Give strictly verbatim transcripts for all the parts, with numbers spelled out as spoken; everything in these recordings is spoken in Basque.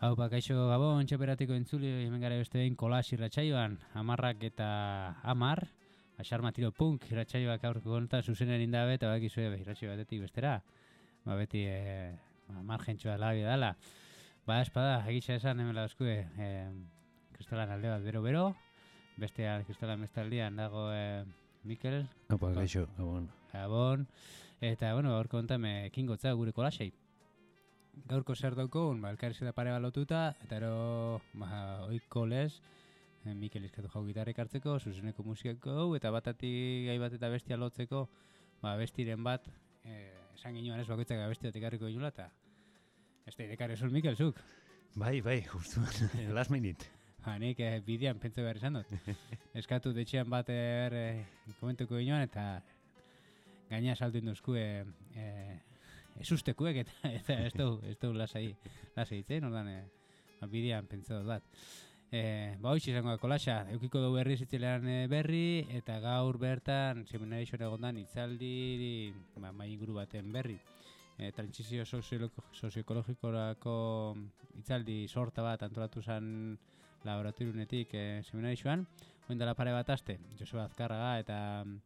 Haupa, kaixo Gabon, txaperatiko entzuli, hemen gara beste behin kolas irratsaioan, amarrak eta amar, asarma tiro punk irratsaioak aurko gonta zuzenen indabe, eta bakizue irratsaio batetik bestera, ba beti e, ba, margentxoa labi dala. Ba, espada, egitxa esan, hemen lauzkue, e, kristalan alde bat bero-bero, bestean kristalan bestaldian dago e, Mikel. Haupa, kaixo, Gabon. Gabon, eta, bueno, aurko gontame kingotza gure kolasei. Gaurko zer daukogun, ba, elkarrizketa pare bat lotuta, eta ero, ba, oiko lez, eh, Mikel izkatu jau gitarrik hartzeko, zuzeneko musikako, eta batatik gai bat eta bestia lotzeko, ba, bestiren bat, eh, esan ginoan ez bakoitzak abesti bat ikarriko ginula, eta ez da idekarri zuen Mikel, zuk? Bai, bai, justu, last minute. Ba, nik eh, bidean pentsa behar izan dut. Eskatu detxean bat er, eh, komentuko ginoan, eta gaina saltu induzku, eh, eh, ez ustekuek eta, eta ez du, ez du lasai, lasai itzen, ordan, e, bidean pentsatu bat. E, ba, hoiz izango da kolaxa, eukiko dugu berri zitzilean berri, eta gaur bertan, seminarizioan egondan, itzaldi, ba, mai inguru baten berri. E, Trantsizio sozioekologikorako itzaldi sorta bat antolatu zen laboratoriunetik e, seminarizioan, oin dela pare bat aste, Joseba Azkarraga eta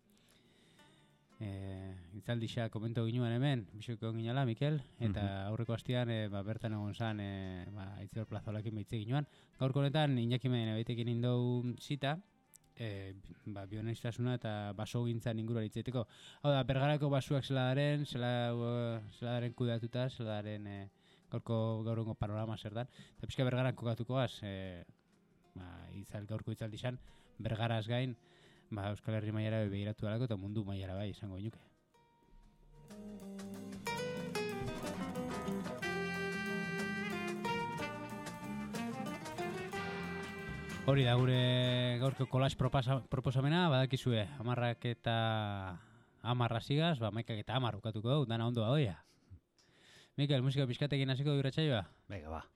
E, itzaldisa komento ginuen hemen, bisoko ginala, Mikel, eta mm-hmm. aurreko hastian e, ba, bertan egon zan e, ba, Itziar Plazolakin behitze ginuen. Gaurko honetan, Iñaki Medina behitekin indau zita, e, ba, bioniztasuna eta baso gintzan inguruan itzaiteko. Hau da, Bergarako basuak zeladaren, zeladaren kudeatuta, zeladaren e, gaurko gaurrengo panorama zer dan. Eta pixka Bergaran kokatukoaz, e, ba, itzal, gaurko itzaldizan, Bergaraz gain, ba, Euskal Herri mailara begiratu dalako eta mundu mailara bai izango inuke. Hori da gure gaurko kolas proposamena, badakizue, amarrak eta amarra zigaz, ba, maikak eta amar ukatuko dugu, dana ondo badoia. Mikel, musika pixkatekin hasiko du irratsaioa? Venga, ba.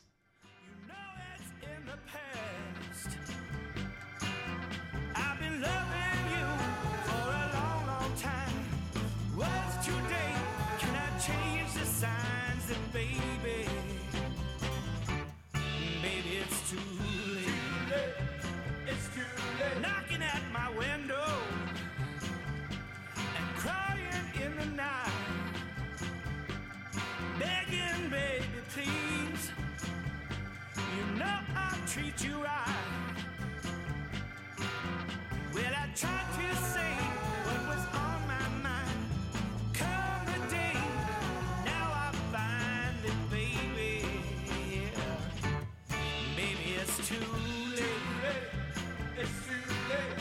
Treat you right. Well, I tried to say what was on my mind. Come the day, now I find it, baby. Yeah. Baby, it's too late. It's too late.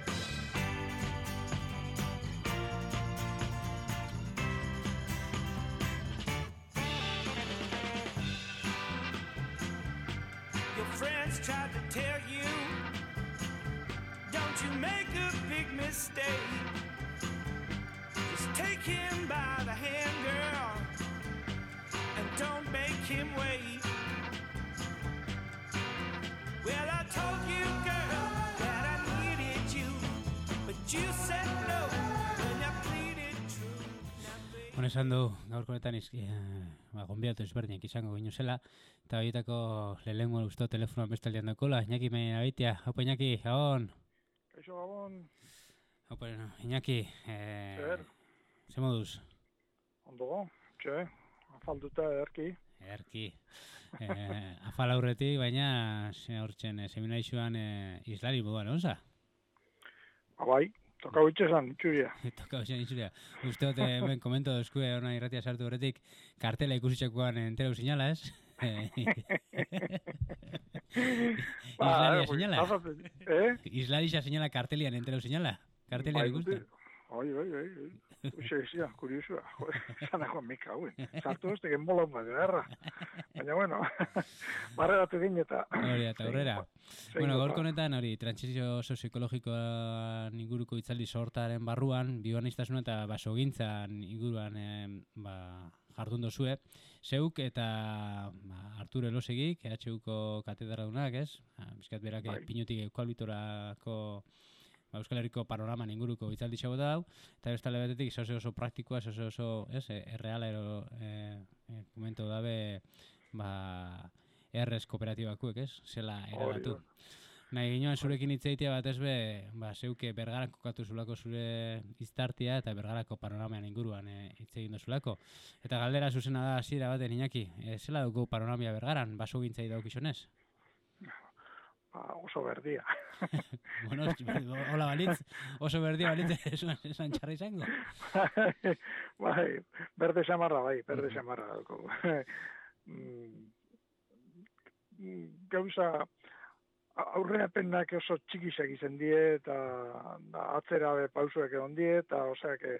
Friends tried to tell you, don't you make a big mistake. Just take him by the hand, girl, and don't make him wait. Well, I told you, girl, that I needed you, but you said no when I pleaded true. Hone esan du, gaurko honetan izki, ba, gonbiatu ezberdinak izango gino zela, eta horietako lehenengo usto telefonoan bestaldean dakola. Iñaki Medina baitia. Haupa, Iñaki, Gabon. Kaixo, Gabon. Haupa, no, Iñaki, eh, Zer? ze moduz? Ondo, txe, afalduta erki. Erki. Eh, afal aurretik, baina hortzen eh, seminarizuan eh, islari moduan, onza? Bai, toka hutxezan, itxuria. Toka hutxezan, itxuria. Uste hote, ben, komento dozkue hona irratia sartu horretik, kartela ikusitxakoan entera usinala, ez? Islaria señala. Eh? Islaria señala kartelian entera señala. Kartelian ikusten. Oi, oi, oi. Uxe, zia, kuriosua. Zanako mika, hauen. Sartu ez tegen mola bat erra. Baina, bueno, barregatu din eta... Hori, eta aurrera. Bueno, gaurko honetan, hori, trantsizio sozioekologikoan inguruko itzaldi sortaren barruan, bioaniztasuna eta basogintzan inguruan eh, ba, jardun dozue. Zeuk eta ba, Artur Elosegik, E H Uko katedradunak, ez? Bizkat berak bai. Pinutik eukalbitorako ba, Euskal Herriko panoraman inguruko itzaldi xabo da hau, eta bestale batetik oso oso praktikoa, oso oso, ez, erreala ero, e, e, komento dabe, ba, errez kooperatibakuek, ez? Zela Hori eragatu. da. Nahi ginoen zurekin hitz egitea batez be, ba, zeuke Bergaran kokatu zulako zure iztartia eta Bergarako panoramean inguruan eh, hitz egin duzulako. Eta galdera zuzena da hasiera baten Iñaki, e, zela dugu panoramia Bergaran, basogintzai daukizunez? Ba, oso berdia. Bueno, hola balitz, oso berdia balitz esan, esan txarra izango. Bai, berde xamarra, bai, berde xamarra daukagu. Mm, Gauza, aurrerapenak oso txikisak izan die, eta da, atzera be pausuak egon die, eta oseak e,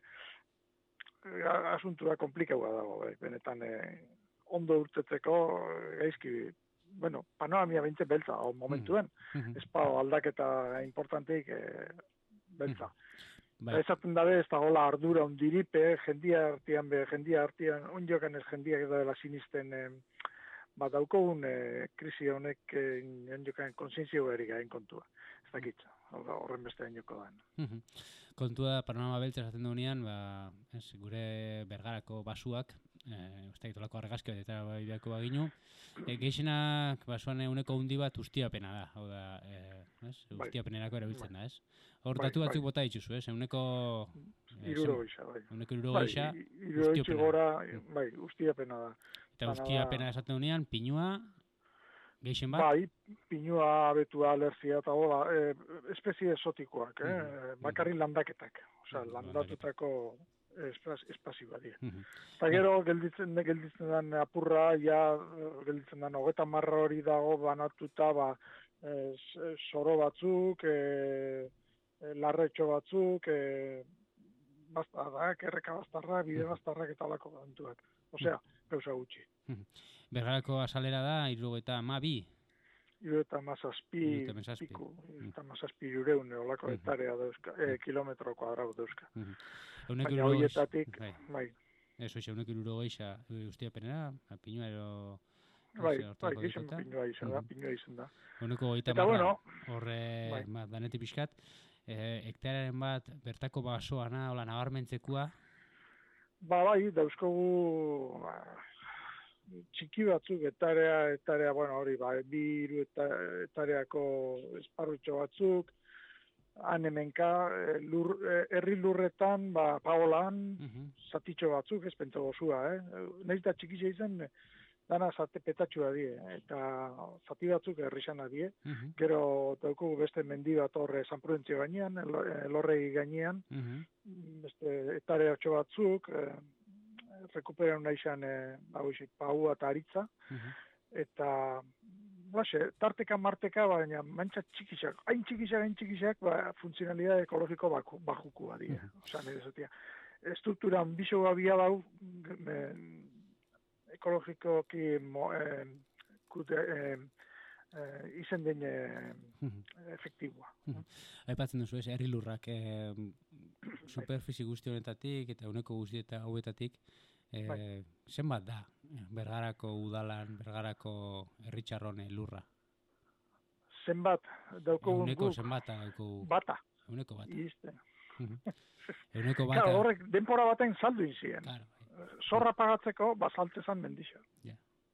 asuntua komplikaua dago, bai, benetan e, ondo urtetzeko gaizki, bueno, panoramia bintze beltza, o momentuen, Mhm. ez pa aldaketa importanteik e, beltza. Bai. Esaten dabe ez dagoela ardura ondiripe, jendia artean be, jendia artean, onjokan ez jendiak ez dela sinisten, e, ba, daukogun e, krisi honek e, onjokan konsientzio erik gain kontua. Ez dakitza, horren beste joko da. Mhm. Kontua panorama beltza esaten duenean, ba, ez, gure Bergarako basuak, eh, ez dakitolako argazki bat eta bai beharko baginu, e, gehienak basuan euneko hundi bat ustiapena da, hau da, eh, ez, Bai. ustiapenerako erabiltzen Bai. da, ez? Hor Bai, datu batzuk bai. bota dituzu, ez? Euneko... eh, Iruro gisa, bai. Euneko iruro Bai, gisa, iruro gitxi ustiapena. gora, bai, ustiapena da. eta bana ustiapena da- esaten duenean, pinua, gehien bat, Bai, pinua, abetua, alergia, eta hola, e, espezie esotikoak, eh? Mhm. Bakarrik landaketak. Osea, Mhm, landatutako espas, espazio bat dira. Mhm. Eta gero, gelditzen, gelditzen den apurra, ja, eh, gelditzen den hogeta marra hori dago banatuta, ba, eh, s- soro batzuk, eh, eh, larretxo batzuk, eh, bastarrak, erreka bastarrak, bide bastarrak eta alako gantuak. Osea, gauza gutxi. Bergarako azalera da, irurogeita hamabi, Iru eta mazazpi, Hirurogeita hamazazpi. piku, iru eta mazazpi irureun, olako Mhm. hektarea dauzka, eh, kilometro kuadrado dauzka. euneko Baina irurogei- horietatik, bai. bai, Eso, xe, euneko irurogeixa ustiapenera, pinua ero... bai, Ose, bai, hortako gizen dikota. pinua izan da, Mhm. pinua izan da. Euneko goita Eta marra, bueno, horre, bai. ba, danetik pixkat, eh, hektarearen bat, bertako basoana, hola, nabarmentzekua, Ba, bai, dauzkogu, ba, txiki batzuk, etarea, etarea, bueno, hori, ba, bi hiru eta etareako esparrutxo batzuk, han hemenka, eh, lur, eh, herri lurretan, ba, paolan, mhm, zatitxo batzuk, ez pentsa gozua, eh? Nahiz da txikitza izan, eh, dana zate petatxua die, eta zati batzuk herrixana die. mhm, Gero daukugu beste mendi bat horre San Prudentzio gainean, elo- elorregi gainean, mhm, beste etare otxo batzuk, eh, rekuperan nahi izan, eh, ba, hoxe, paua eta aritza, mhm. eta Base, tarteka marteka, baina mantxa txikisak, hain txikisak, hain txikisak, ba, funtzionalidad ekologiko baku, bajukua dira. Mhm. Osa, nire zatia. Estruktura biso babia bau, me, ekologikoki mo, eh, kute, eh, eh, izen den eh, Mhm. efektiboa. Aipatzen duzu ez, herri lurrak, eh, superfizi guzti honetatik eta uneko guzti eta hauetatik, eh, Bai. zenbat da Bergarako udalan, Bergarako herritxarrone lurra? Zenbat, daukogun Euneko guk, zenbata daukogu, bata, euneko bat. izten. Euneko bata, Claro, horrek denpora baten saldu izien. claro, bai. Zorra pagatzeko, basalte zan mendixa. Ja.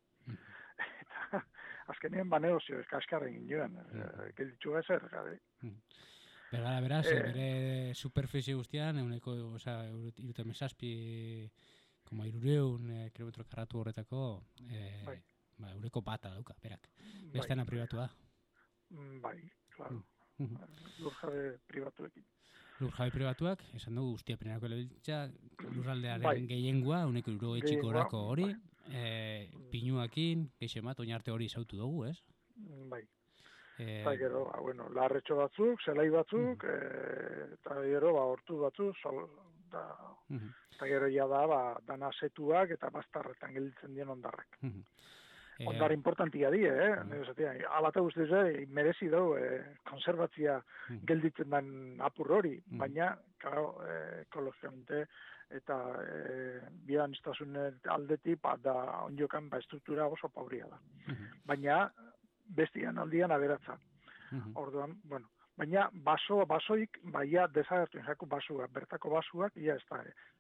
Eta, azkenean ba negozio kaskarren ginoen, Mhm. gelditu ezer, gabe. Bergara beraz, Eh. bere superficie guztian, euneko, oza, irute mesazpi, como irureun eh, kilometro karratu horretako, eh, Bai. ba, eureko bata dauka, berak. Bai, Bestena pribatu da. mm, bai, claro. Mhm. Lurjabe pribatuekin. Lur jabe pribatuak, esan dugu guztiapenerako elebiltza, lurraldearen Bai. gehiengua, uneko iruro etxiko Gehiengoa, orako hori, bai. eh, pinuakin, geixen bat, oinarte hori izautu dugu, ez? Mm, Bai. Eh, Eta gero, ba, bueno, larretxo batzuk, zelai batzuk, eh, eta gero, ba, hortu batzuk, sol, da, mhm, eta gero ja da, ba, dana setuak eta bastarretan gelditzen dien ondarrak. mhm. Eh, Ondar importantia die, eh? Mhm. Nire zatea, alata guztiz, eh, merezi dau, eh, konservatzia Mhm. gelditzen den apur hori, Mhm. baina, claro, eh, ekologamente, eta eh, bidan aldetik, ba, da, onjokan, ba, estruktura oso pauria da. mhm, Baina, bestian aldian aberatza. mhm, Orduan, bueno, baina baso, basoik, baia desagertu jaku basuak, bertako basuak, ia ez da, eh,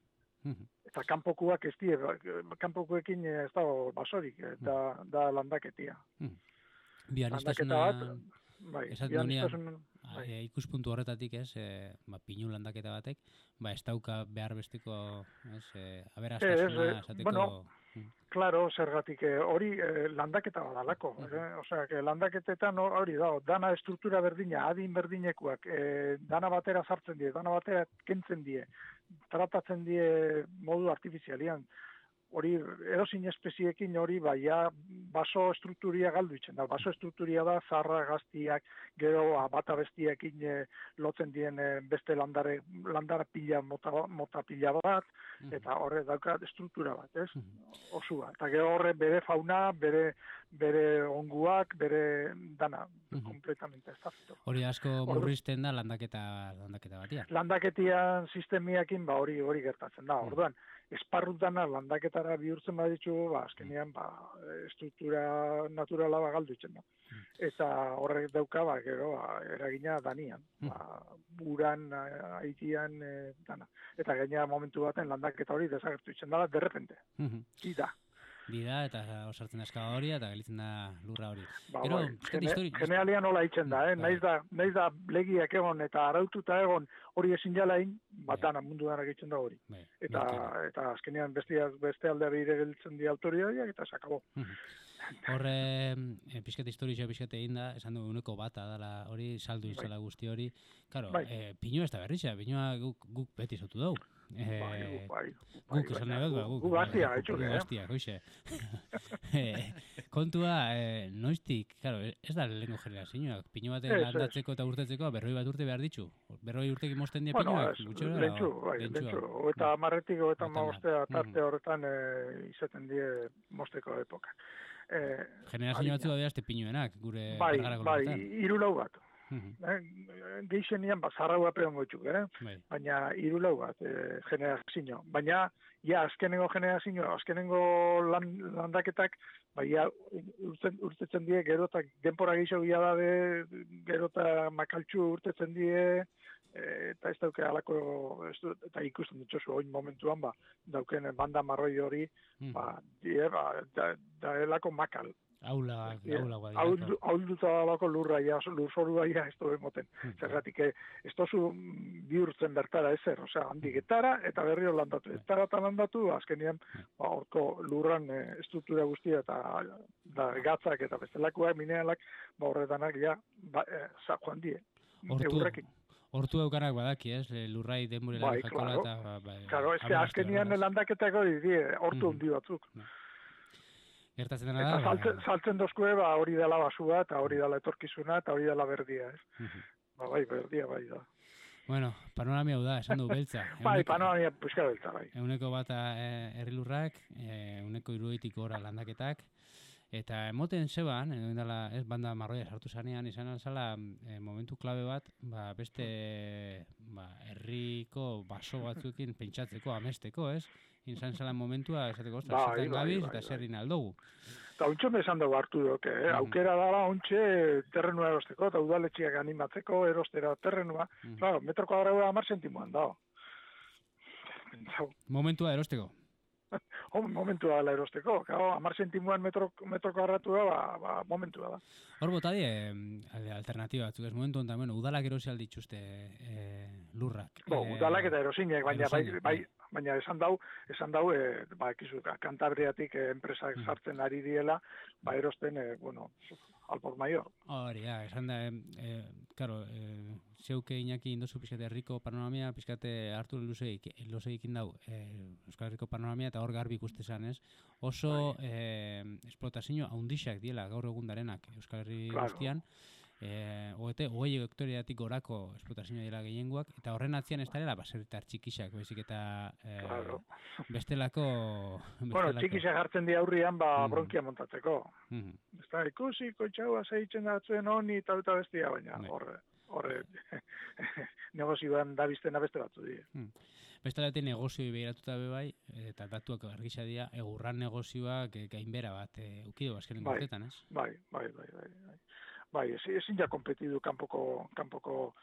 Mhm. Eta kanpokuak ez die, kanpokuekin ez dago basorik, eta da landaketia. Mhm. Landaketa Bianistasuna, bat, bai, esaten duenean, bianistasun, bai. e, ikuspuntu horretatik, ez, e, ba, pinu landaketa batek, ba, ez dauka behar besteko, ez, e, aberastasuna, Ez, eh, esateko... bueno, Mm. Claro, zergatik eh, hori eh, landaketa badalako. Eh? Osea, que landaketetan hori da, dana estruktura berdina, adin berdinekuak, eh, dana batera sartzen die, dana batera kentzen die, tratatzen die modu artifizialian. Hori, edozein espeziekin hori, baia baso estrukturia galdu itzen da. Baso estrukturia da, zarra gaztiak, gero bata bestiekin eh, lotzen dien eh, beste landare, landara pila, mota, mota pila bat, eta horre dauka estruktura bat, ez? Osua. Eta gero horre bere fauna, bere, bere onguak, bere dana, kompletamente ez da. Hori asko murrizten da landaketa, landaketa batia. Landaketian sistemiakin, ba hori hori gertatzen da. Orduan, esparrut dana landaketara bihurtzen baditzu, ba, azkenean, ba, estruktura naturala ba, galdu itzen da. Eta horrek dauka, ba, gero, ba, eragina danian. Ba, uran, haitian, e, dana. Eta gainera momentu baten landaketa hori desagertu itzen da, derrepente. Ida. Dira, eta osartzen da eskaga hori, eta gelitzen da lurra hori. Ba, Gero, bai, pizkat gene, histori- genealian nola itzen da, eh? Bai. Naiz da, naiz da legiak egon eta araututa egon hori ezin jalain, bat Bai. dana, mundu dana egiten da hori. Bai, Eta, merkatu. eta azkenean beste, beste aldea behire gelditzen di autoridadiak eta sakabo. Horre, e, pixkat historia pixkat egin da, esan du uneko bata dala hori, saldu izala guzti hori. Claro, Bai. e, pinua ez da berritxa, pinua guk, guk beti zotu dugu. E, Bai, bai, guk esan nahi dut, ba, guk. Gu gaztia, etxuke, Gu eh? gaztia, hoxe. e, kontua, e, noiztik, claro, ez da lehenko generazioak, pinu baten Ez, ez. landatzeko eta urtetzeko, berroi bat urte behar ditzu. Berroi urtekin mosten dia Bueno, pinuak, ez, gutxora, lentsu, o- bai, lentsua. lentsu. Eta amarretik, eta Hogeita hamar. maostea tarte Mhm. horretan e, izaten die mosteko epoka. E, Generazio batzu da behazte pinuenak, gure bai, bergarako bai, lortan. irulau bat. Mhm, Eh, Geixenian, ba, zarraua peon gotxuk, eh? Bai. Baina irulau bat e, generazio. Baina, ja, azkenengo generazio, azkenengo lan, landaketak, bai, ja, urtzen, urtetzen die, gero eta denpora gehiago gila dabe, gero eta makaltxu urtetzen die, e, eta ez dauke alako, ez du, eta ikusten ditzozu, oin momentuan, ba, dauken banda marroi hori, Mhm. ba, die, ba, da, da elako makal. Aula, Ja, aula guai. Ahuldu- Ahulduta dalako lurra, ja, lurzorua ja, ez du emoten. Mhm. Zergatik, eh, ez tozu bihurtzen bertara ezer, osea, handik etara eta berriro landatu. Etara eta landatu, azkenean, ba, orko lurran eh, estruktura guztia eta da, gatzak eta bestelakoak, mineralak, ba, horretanak, ja, ba, eh, za joan die. Hortu, Eurrekin. hortu eukanak badaki, ez? Le- Lurrai denburela Bai, jakola claro. eta... Ba, ba, Claro, ez que aberastu azkenean beraz. landaketak hori die, hortu Mhm. handi batzuk. Gertatzen dena da... Eta ba, saltzen, saltzen dozkue, ba, hori dela basua, eta hori dela etorkizuna, eta hori dela berdia, ez? mhm. Ba, bai, berdia, bai, da. Bueno, panoramia hau da, esan du beltza. Bai, Ehuneko- panoramia puska beltza, bai. Euneko bata e, herrilurrak, e, euneko iruetik gora landaketak, eta emoten zeban, edo indala, ez banda marroia sartu zanean, izan alzala e, momentu klabe bat, ba, beste ba, herriko baso batzuekin pentsatzeko, amesteko, ez? Izan zala momentua, esateko, ostras, Bai, zertan bai, gabiz, bai, eta bai. zerrin aldogu. Eta ontsa esan dugu hartu doke, eh? Mhm. Aukera dala ontsa terrenua erosteko, eta udaletxiak animatzeko, erostera terrenua. Mhm. Claro, metro kuadraua hamar sentimoan dago. Momentua erosteko. Hom, momentua dela erosteko. Claro, hamar sentimoan metro, metro kuadratua, ba, ba, momentua da. Hor bota die, alde alternatiba batzuk, ez momentu honetan, bueno, udalak erosi aldituzte e, lurrak. Bo, E, udalak eta erosinek, baina, bai, erosinek, bai, baina esan dau, esan dau, e, ba, ekizu, Kantabriatik e, enpresak Mhm. sartzen ari diela, ba, erosten, e, bueno, Alpor Mayor. Hori, ja, esan da, e, karo, e, zeuke inaki indozu pixkate herriko panoramia, pixkate hartu luzegikin dau e, Euskal Herriko panoramia, eta hor garbi ikuste zan, ez? Oso e, esplotazio haundixak diela gaur egun darenak Euskal Herri Claro. guztian, e, oete, hogei hektoriatik gorako esplotazioa dela gehiengoak, eta horren atzian ez darela baserritar txikisak, baizik eta e, Claro. bestelako... Bueno, bestelako- txikisa jartzen di aurrian, ba, Mhm. bronkia montatzeko. Mhm. Ez da, ikusi, koitxaua zeitzen datzuen honi eta eta bestia, baina Bai. horre, horre negozioan da biztena beste batzu die. Bestalate negozioi behiratuta be bai, eta datuak argisa dira, egurran negozioak e, gainbera bat e, ukidu azkenen Bai. urtetan, ez? Bai, bai, bai, bai. Bai, bai ez, ezin ja kompetidu kanpoko, kanpoko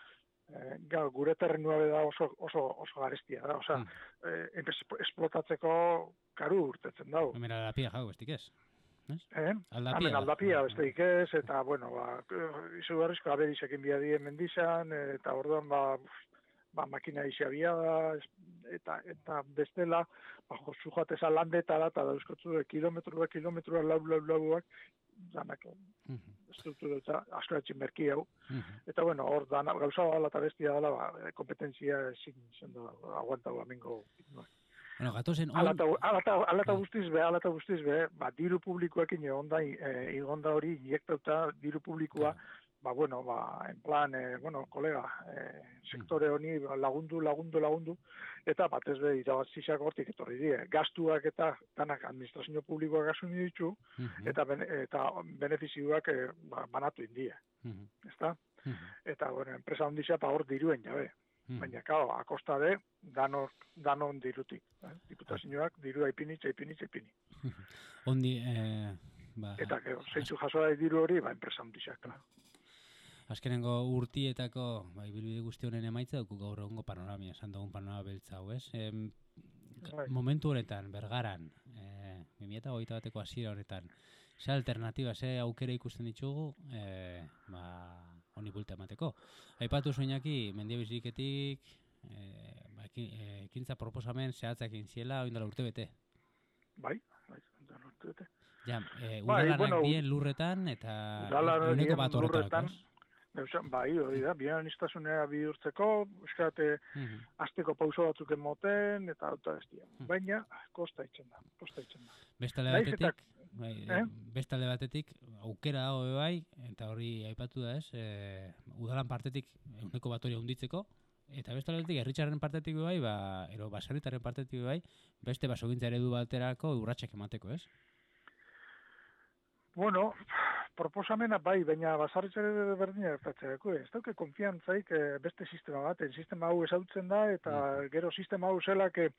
eh, gau, gure terrenua da oso, oso, oso garestia da, osea, Mm. eh, esplotatzeko karu urtetzen dau. Hemen aldapia jau, bestik ez. Ez? Eh? Aldapia Hemen da. aldapia besteik ez, eta, bueno, ba, izugarrizko aberizekin biadien mendizan, eta orduan, ba, ba, makina izabia da, eta, eta bestela, ba, jozu joateza landetara, eta dauzkotzu kilometrua, kilometrua, lau, lau, lauak, danak, Mhm. estruktura eta askoratxin merki hau. Mhm. Eta, bueno, hor, dana, gauza bala eta bestia dela, ba, kompetentzia ezin zendo, aguantau amingo. Bueno, gatozen... Alata, alata, alata Ah. guztiz be, alata guztiz be, ba, diru publikoekin egonda, e, egonda hori injektauta diru publikoa, ba, bueno, ba, en plan, e, bueno, kolega, e, sektore honi ba, lagundu, lagundu, lagundu, eta batez be, irabazizak hortik etorri die. Gastuak eta danak administrazio publikoak gastu ditu, Mhm. eta, ben, eta benefizioak e, ba, banatu indie, Mhm. ezta? Mhm. Eta, bueno, enpresa ondizia pa hor diruen jabe. Mhm. Baina, kao, akosta de, danon, danon dirutik. Eh? Diputazioak dirua ipini, ipini, ipini. Ondi, eh, ba... Eta, gero, zeintzu jasoa diru hori, ba, enpresa ondizak, claro. Azkenengo urtietako, ba, ibilbide guzti honen emaitza dugu gaur egungo panoramia, esan dugun panorama beltza hau, ez? Em, Bai. momentu honetan, bergaran, eh, bi mila hogeita bateko hasiera honetan, ze alternatiba, ze aukera ikusten ditugu, eh, ba, honi bulta emateko. Aipatu zuinaki, mendiabiziketik, eh, ba, ekin- eh, ekintza proposamen zehatzak egin ziela, oindala urte bete. Bai, bai, danon urte bete. Ja, eh, Bai, udalanak bueno, dien lurretan, eta udalanak ehuneko dien bat horretarako, lurretan, ez? Eusen, bai, hori da, bian iztasunea bihurtzeko, euskate, Mhm. azteko pauso batzuk emoten, eta auta bestia. Hmm. Baina, kosta itzen da, kosta itzen da. Beste alde Naiz eta- batetik, bai, Eh? beste alde batetik, aukera dago ere bai, eta hori aipatu da ez, e, udalan partetik ehuneko bat hori handitzeko, eta beste alde batetik, herritarren partetik ere bai, ba, ero baserritarren partetik ere bai, beste basogintza eredu baterako urratsak emateko, ez? Bueno, proposamena bai, baina basarritzare berdina gertatzeako, ez dauke konfiantzaik eh, beste sistema baten, sistema hau esautzen da, eta gero sistema hau zelak eh,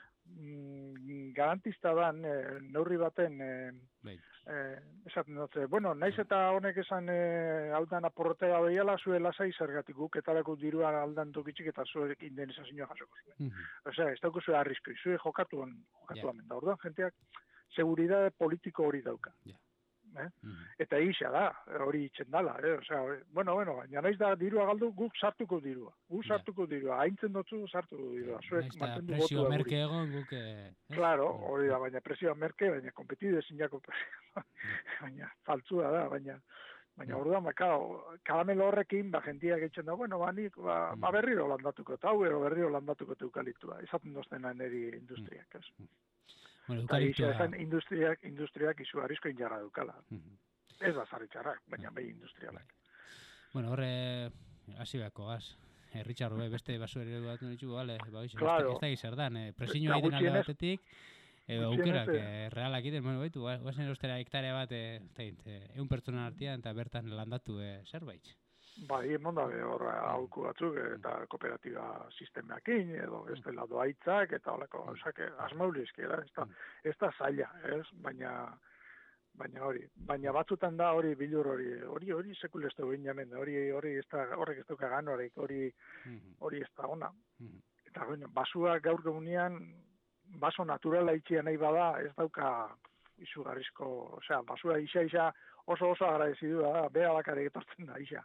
mm, garantista dan, eh, neurri baten, eh, Bai. eh, esaten dutze, bueno, naiz eta honek esan eh, aldan aporrotea behiala, zue lasai zergatik guk, etarako dirua aldan tokitxik eta zuek indenizazioa jasoko zuen. Mhm. Osea, ez dauko zue arriskoi, zue jokatuan, Ja. jokatuan, da orduan, jenteak, seguridade politiko hori dauka. Ja. Eh? Mhm. Eta isa da, hori itzen dala, eh? Osea, hori- bueno, bueno, baina naiz da dirua galdu, guk sartuko dirua. Guk Ja. sartuko dirua, haintzen dutzu sartuko dirua. Zuek Nahiz eta mantendu presio botua merke guri. egon guk... Eh, ez? Claro, Ja. hori da, baina presioa merke, baina kompetide ezinako presioa. baina faltzua da, baina baina Ja. orduan, ba, kao, karamelo horrekin, ba, jentia gehitzen da, bueno, ba, nik, ba, Mm. ba berriro landatuko, eta hau ero berriro landatuko eukalitua. Esaten doztena neri industriak, ez? Bueno, Eta isa eukaliptoa... esan industriak, industriak izugarrizko injarra dukala. Mhm. Ez da zarritxarrak, baina bai industrialak. Bueno, horre, hasi beharko gaz. Herritxarru, eh, beste basu eredu bat ditugu, bale, ba, hoxe, Claro. ez da zer dan, eh, presiñoa Eta egiten alde gutxienez- batetik, edo gutxienez, aukerak eh, eh, realak egiten, bueno, baitu, guazen erostera hektarea bat, eh, eh, eun pertsona artean, eta bertan landatu eh, zerbait. Bai, emon da hor auku batzuk eta kooperatiba sistemeakin, edo ez dela doaitzak, eta holako gauzak asmaulizki, da, ez da, ez da zaila, ez, baina baina hori, baina batzutan da hori bilur hori, hori hori sekul ez dugu inamen, hori hori ez da, horrek ez dugu ganorik, hori Mhm, hori ez da ona. mhm. Eta bueno, basua gaur egunean, baso naturala itxia nahi bada, ez dauka izugarrizko, osea, basua isa isa oso oso agradezidua da, bera bakarrik etortzen da isa.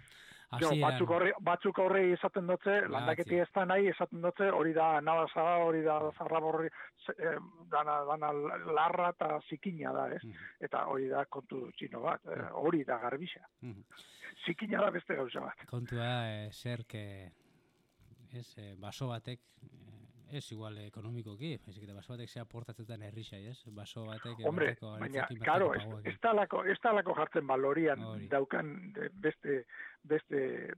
Jo, Hasieran- batzuk horre, batzuk horre esaten dutze, landaketi ez da nahi esaten dutze, hori da nabaza, hori da zarraborri, eh, dana, dana larra eta zikina da, ez? Mhm, Eta hori da kontu txino bat, eh, hori da garbisa. mhm. Zikina da beste gauza bat. Kontua, eh, zer, que, ez, eh, baso batek, eh, ez igual ekonomikoki, baizik eta baso batek zea portatzetan herrixai, ez? Baso batek... eh, Hombre, bertako baina, aritzekin, karo, bertako ez, paguekin. ez talako, ez talako jartzen balorian Hori. daukan de- beste, beste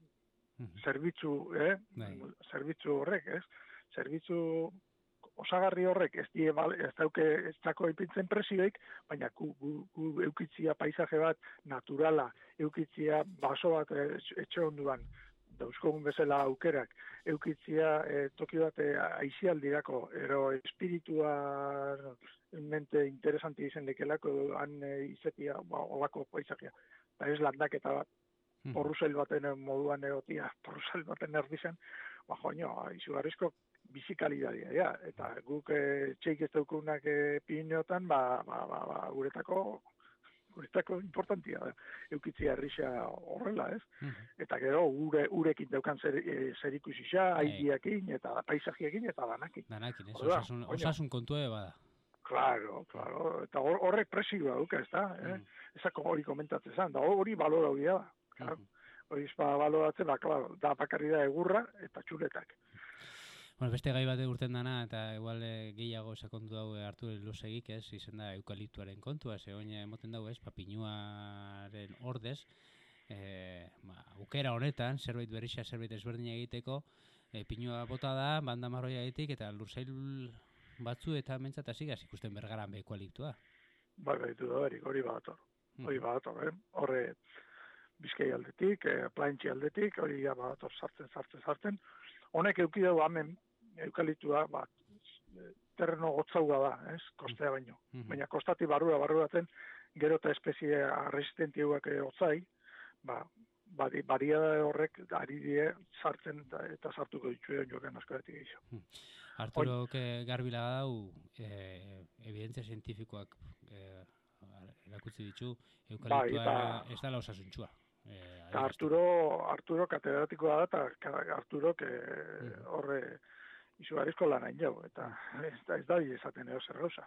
Mhm. zerbitzu, eh? Bai. Zerbitzu horrek, ez? Zerbitzu osagarri horrek ez die bal, ez dauke ez dako ipintzen presioik, baina gu, gu, gu eukitzia paisaje bat naturala, eukitzia baso bat eh, etxe onduan, dauzkogun bezala aukerak, eukitzia eh, toki bat eh, aizialdirako, ero espiritua mente interesanti izen lekelako, han eh, izetia, ba, olako paisajea, eta ez landaketa bat, porrusail baten moduan egotia, porrusail baten erdizen, ba, joño, izugarrizko bizikalidadia, ja, eta guk e, txeik ez daukunak e, piniotan, ba, ba, ba, ba, guretako, guretako importantia da, eukitzia herrisa horrela, ez? Eta gero, ure, urekin daukan zer, e, zer ikusisa, aidiakin, eta paisajiekin, eta danakin. Danakin, ez? Orduan, Osasun, coño. osasun kontua bada. Claro, claro, eta hor- horrek presioa duka, ez da, eh? Ezako hori komentatzen zen, da hori baloraudia da, claro. Hori izpa baloratzen, da, claro, da bakarri da egurra eta txuletak. Bueno, beste gai bat urten dana, eta igual eh, gehiago sakontu dau eh, Artur Eluzegik, ez, izen da eukaliptuaren kontua, ze oin emoten dau, ez, papinuaren ordez, eh, ba, aukera honetan, zerbait berrixa, zerbait ezberdina egiteko, eh, pinua bota da, banda marroia egitik, eta lursail batzu eta mentzat hasi ikusten bergaran be eukaliptua. Bai, baitu da, berik, hori badator. Hori badator, eh? Horre, Bizkai aldetik, eh, Plaintxi aldetik, hori ja badator sartzen, sartzen, sartzen. Honek euki dugu hemen, eukalitua, ba, terreno gotzauga da, ez, kostea baino. Baina kostati barrura, barruraten, gero eta espezie resistentiuak otzai, ba, bari, baria horrek ari die sartzen eta, eta sartuko ditu joken askoretik gehiago. Arturo que garbila dau, eh, evidentzia zientifikoak eh, erakutsi ditu, eukaliptua Bai, ez dela osasuntxua. Eh, Eta Arturo, Arturo katedratikoa da, eta Arturo que horre izugarrizko lan hain jau, eta ez da, ez da esaten eo zer gauza.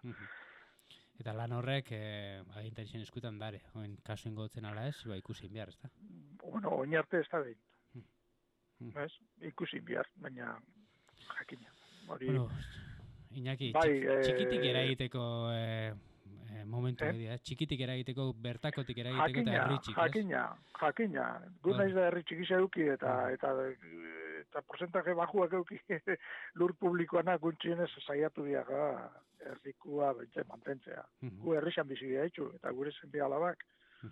Eta lan horrek eh, agintarien eskutan dare, oin kasu ingotzen ala ez, ba ikusi behar, ez da? Bueno, oin arte ez da behin. Ez? Ikusi behar, baina jakina. Hori, Bueno, Iñaki, Bai, txik- eh, txikitik eragiteko eh, eh, momentu Eh? egia, txikitik eragiteko, bertakotik eragiteko eta jakina, herritxik, ez? jakina, jakina. Gu Bai. naiz da herri txikiz eduki, eta, eta, eta porcentaje bajuak eduki lur publikoana guntxienez saiatu diaga herrikua bentsa mantentzea. Gu herrixan bizi diaitu, eta gure zenbi alabak.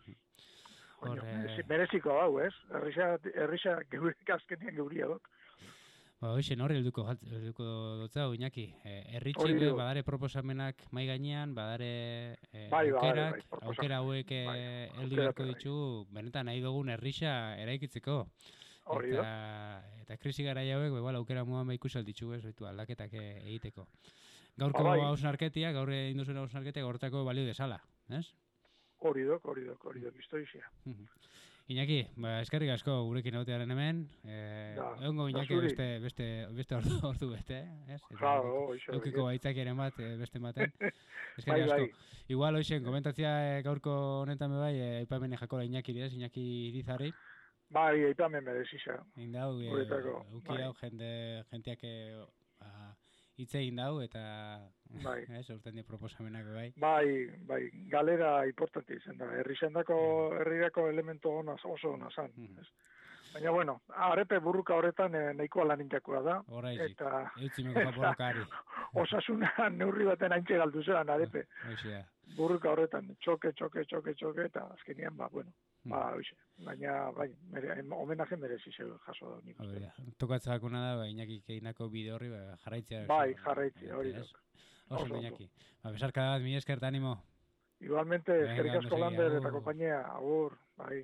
Hor, eh, Mereziko hau, ez? Herrixa, herrixa geure azkenean geuria dok. Ba, hoxe, horri helduko jat- helduko dotzau, Iñaki. Eh, Hori Herritxik du. badare proposamenak mai gainean, badare eh, Bai, bai, aukerak, bai, proposamen. aukera hauek eh, Bai, heldu aukerak beharko bai. ditu, benetan nahi dugun herrixa eraikitzeko. Hori eta, da. eta krisi garai hauek, ba, igual, aukera moan ba ikusi alditzu, ez, baitu, aldaketak eh, egiteko. Gaurko Ba, bai. hausnarketia, gaur induzuen hausnarketia, gaurtako balio desala, ez? Hori dok, hori dok, hori dok, historizia. Iñaki, ba, eskerrik asko gurekin egotearen hemen. Eh, Da, egongo da Iñaki zuri. beste, beste, beste ordu, ordu beste, ez? Eta Claro, eukiko- hoxe, eukiko bai. baitzakiaren bat, eh, beste baten. Bai, Eskerrik asko. bai. Igual, hoxen, komentatzia eh, gaurko honetan be bai, eh, aipamene jakola Iñaki ez, Iñaki Irizarri. Bai, aipamen merezisa. Indau, eh, Guretako, euki bai. dau, jende, jenteak eh, ba, hitz egin dau, eta Bai. ez, urten di proposamenak be bai. Bai, bai, galera importante izan da. Herri zendako, herrirako elemento ona, oso ona zan. ez? Baina, bueno, arepe burruka horretan eh, nahikoa lanintakoa da. Horraizik, Eta eutzimeko japorokari. osasuna neurri baten haintxe galdu zean arepe. Hoxe da. Burruka horretan txoke, txoke, txoke, txoke, eta azkenian, ba, bueno, ba, hoxe. Baina, bai, mere, homenaje merezi zeu jaso da nik. Hori da. Tokatzakuna da, ba, Iñaki keinako bide horri, ba, jarraitzea. Bai, oso- jarraitzea, hori da. ez? Oso, Oso ondo. Iñaki. Ba, besarka bat, mi esker, eta animo. Igualmente, Venga, eskerrik asko ondo segi, Lander eta agur. kompainia, agur, bai.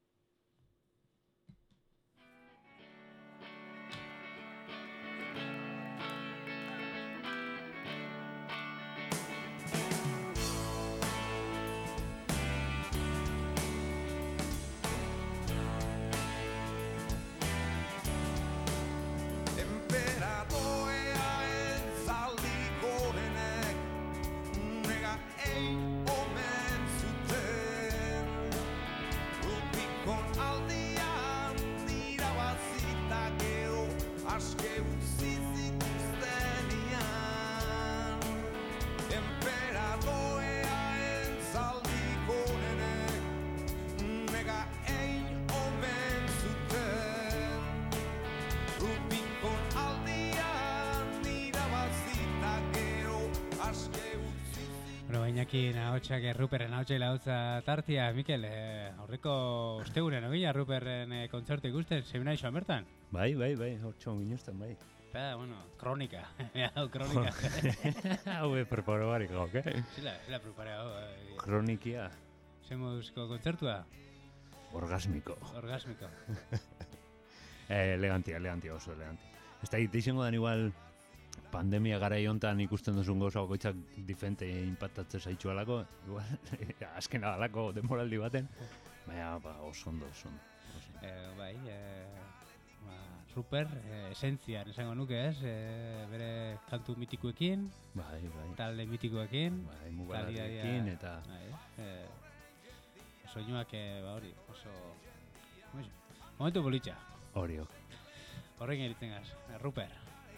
Enperadorearen zaldiko denek nega ein omen zuten Rupikon aldian irabazita gero aske utzi zituztenian Enperadorearen zaldiko denek nega ein omen zuten Rupikon aldian irabazita gero aske utzi Bueno, Iñaki nahotxak, Ruperren nahotxak lautza tartia, Mikel, eh, aurreko ostegunen, ogila, Ruperren eh, kontzertu ikusten, zemina isoan bertan? Bai, bai, bai, hortxon ginuzten, bai. Eta, bueno, kronika, hau kronika. Hau e preparo barik gauk, eh? Zila, zila preparea, hau, eh, Kronikia. zemuzko kontzertua? Orgasmiko. Orgasmiko. Eh, elegantia, elegantia, oso elegantia. Ez da, izango dan igual pandemia garai hontan ikusten duzun gauza bakoitzak diferente impactatzen zaitxu alako, igual, azken alako demoraldi baten, baina ba, oso ondo, oso ondo. Eh, bai, eh, ba, super, eh, esentzian esango nuke ez, eh, bere kantu mitikoekin, Bai, bai. talde mitikoekin, Bai, mugalarriekin eta... bai, eh, soinuak, eh, ba hori, oso... Momentu politxa. Horio. Horrekin eritzen gaz, Ruper.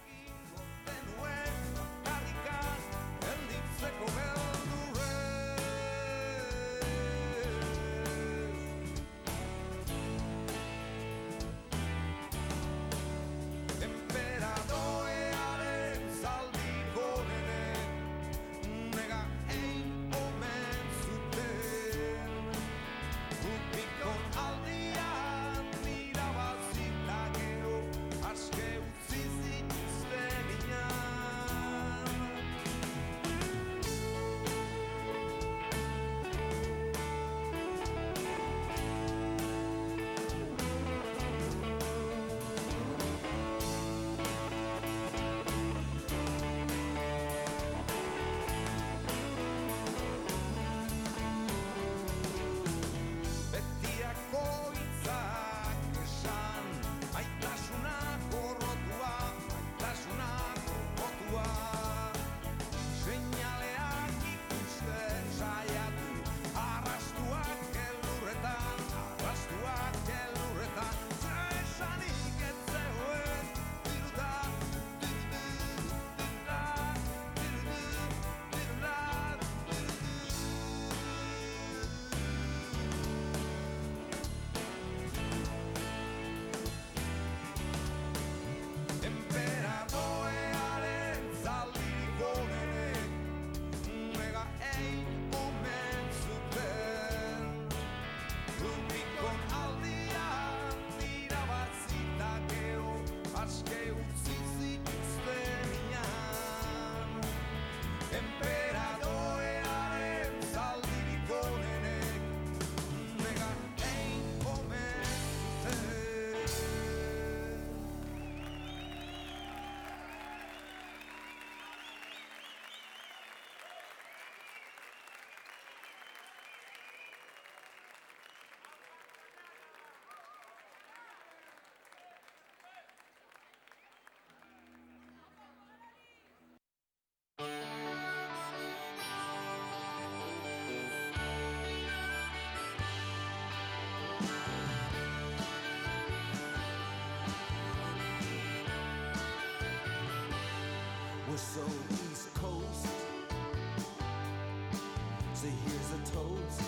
We're so East Coast. So here's a toast.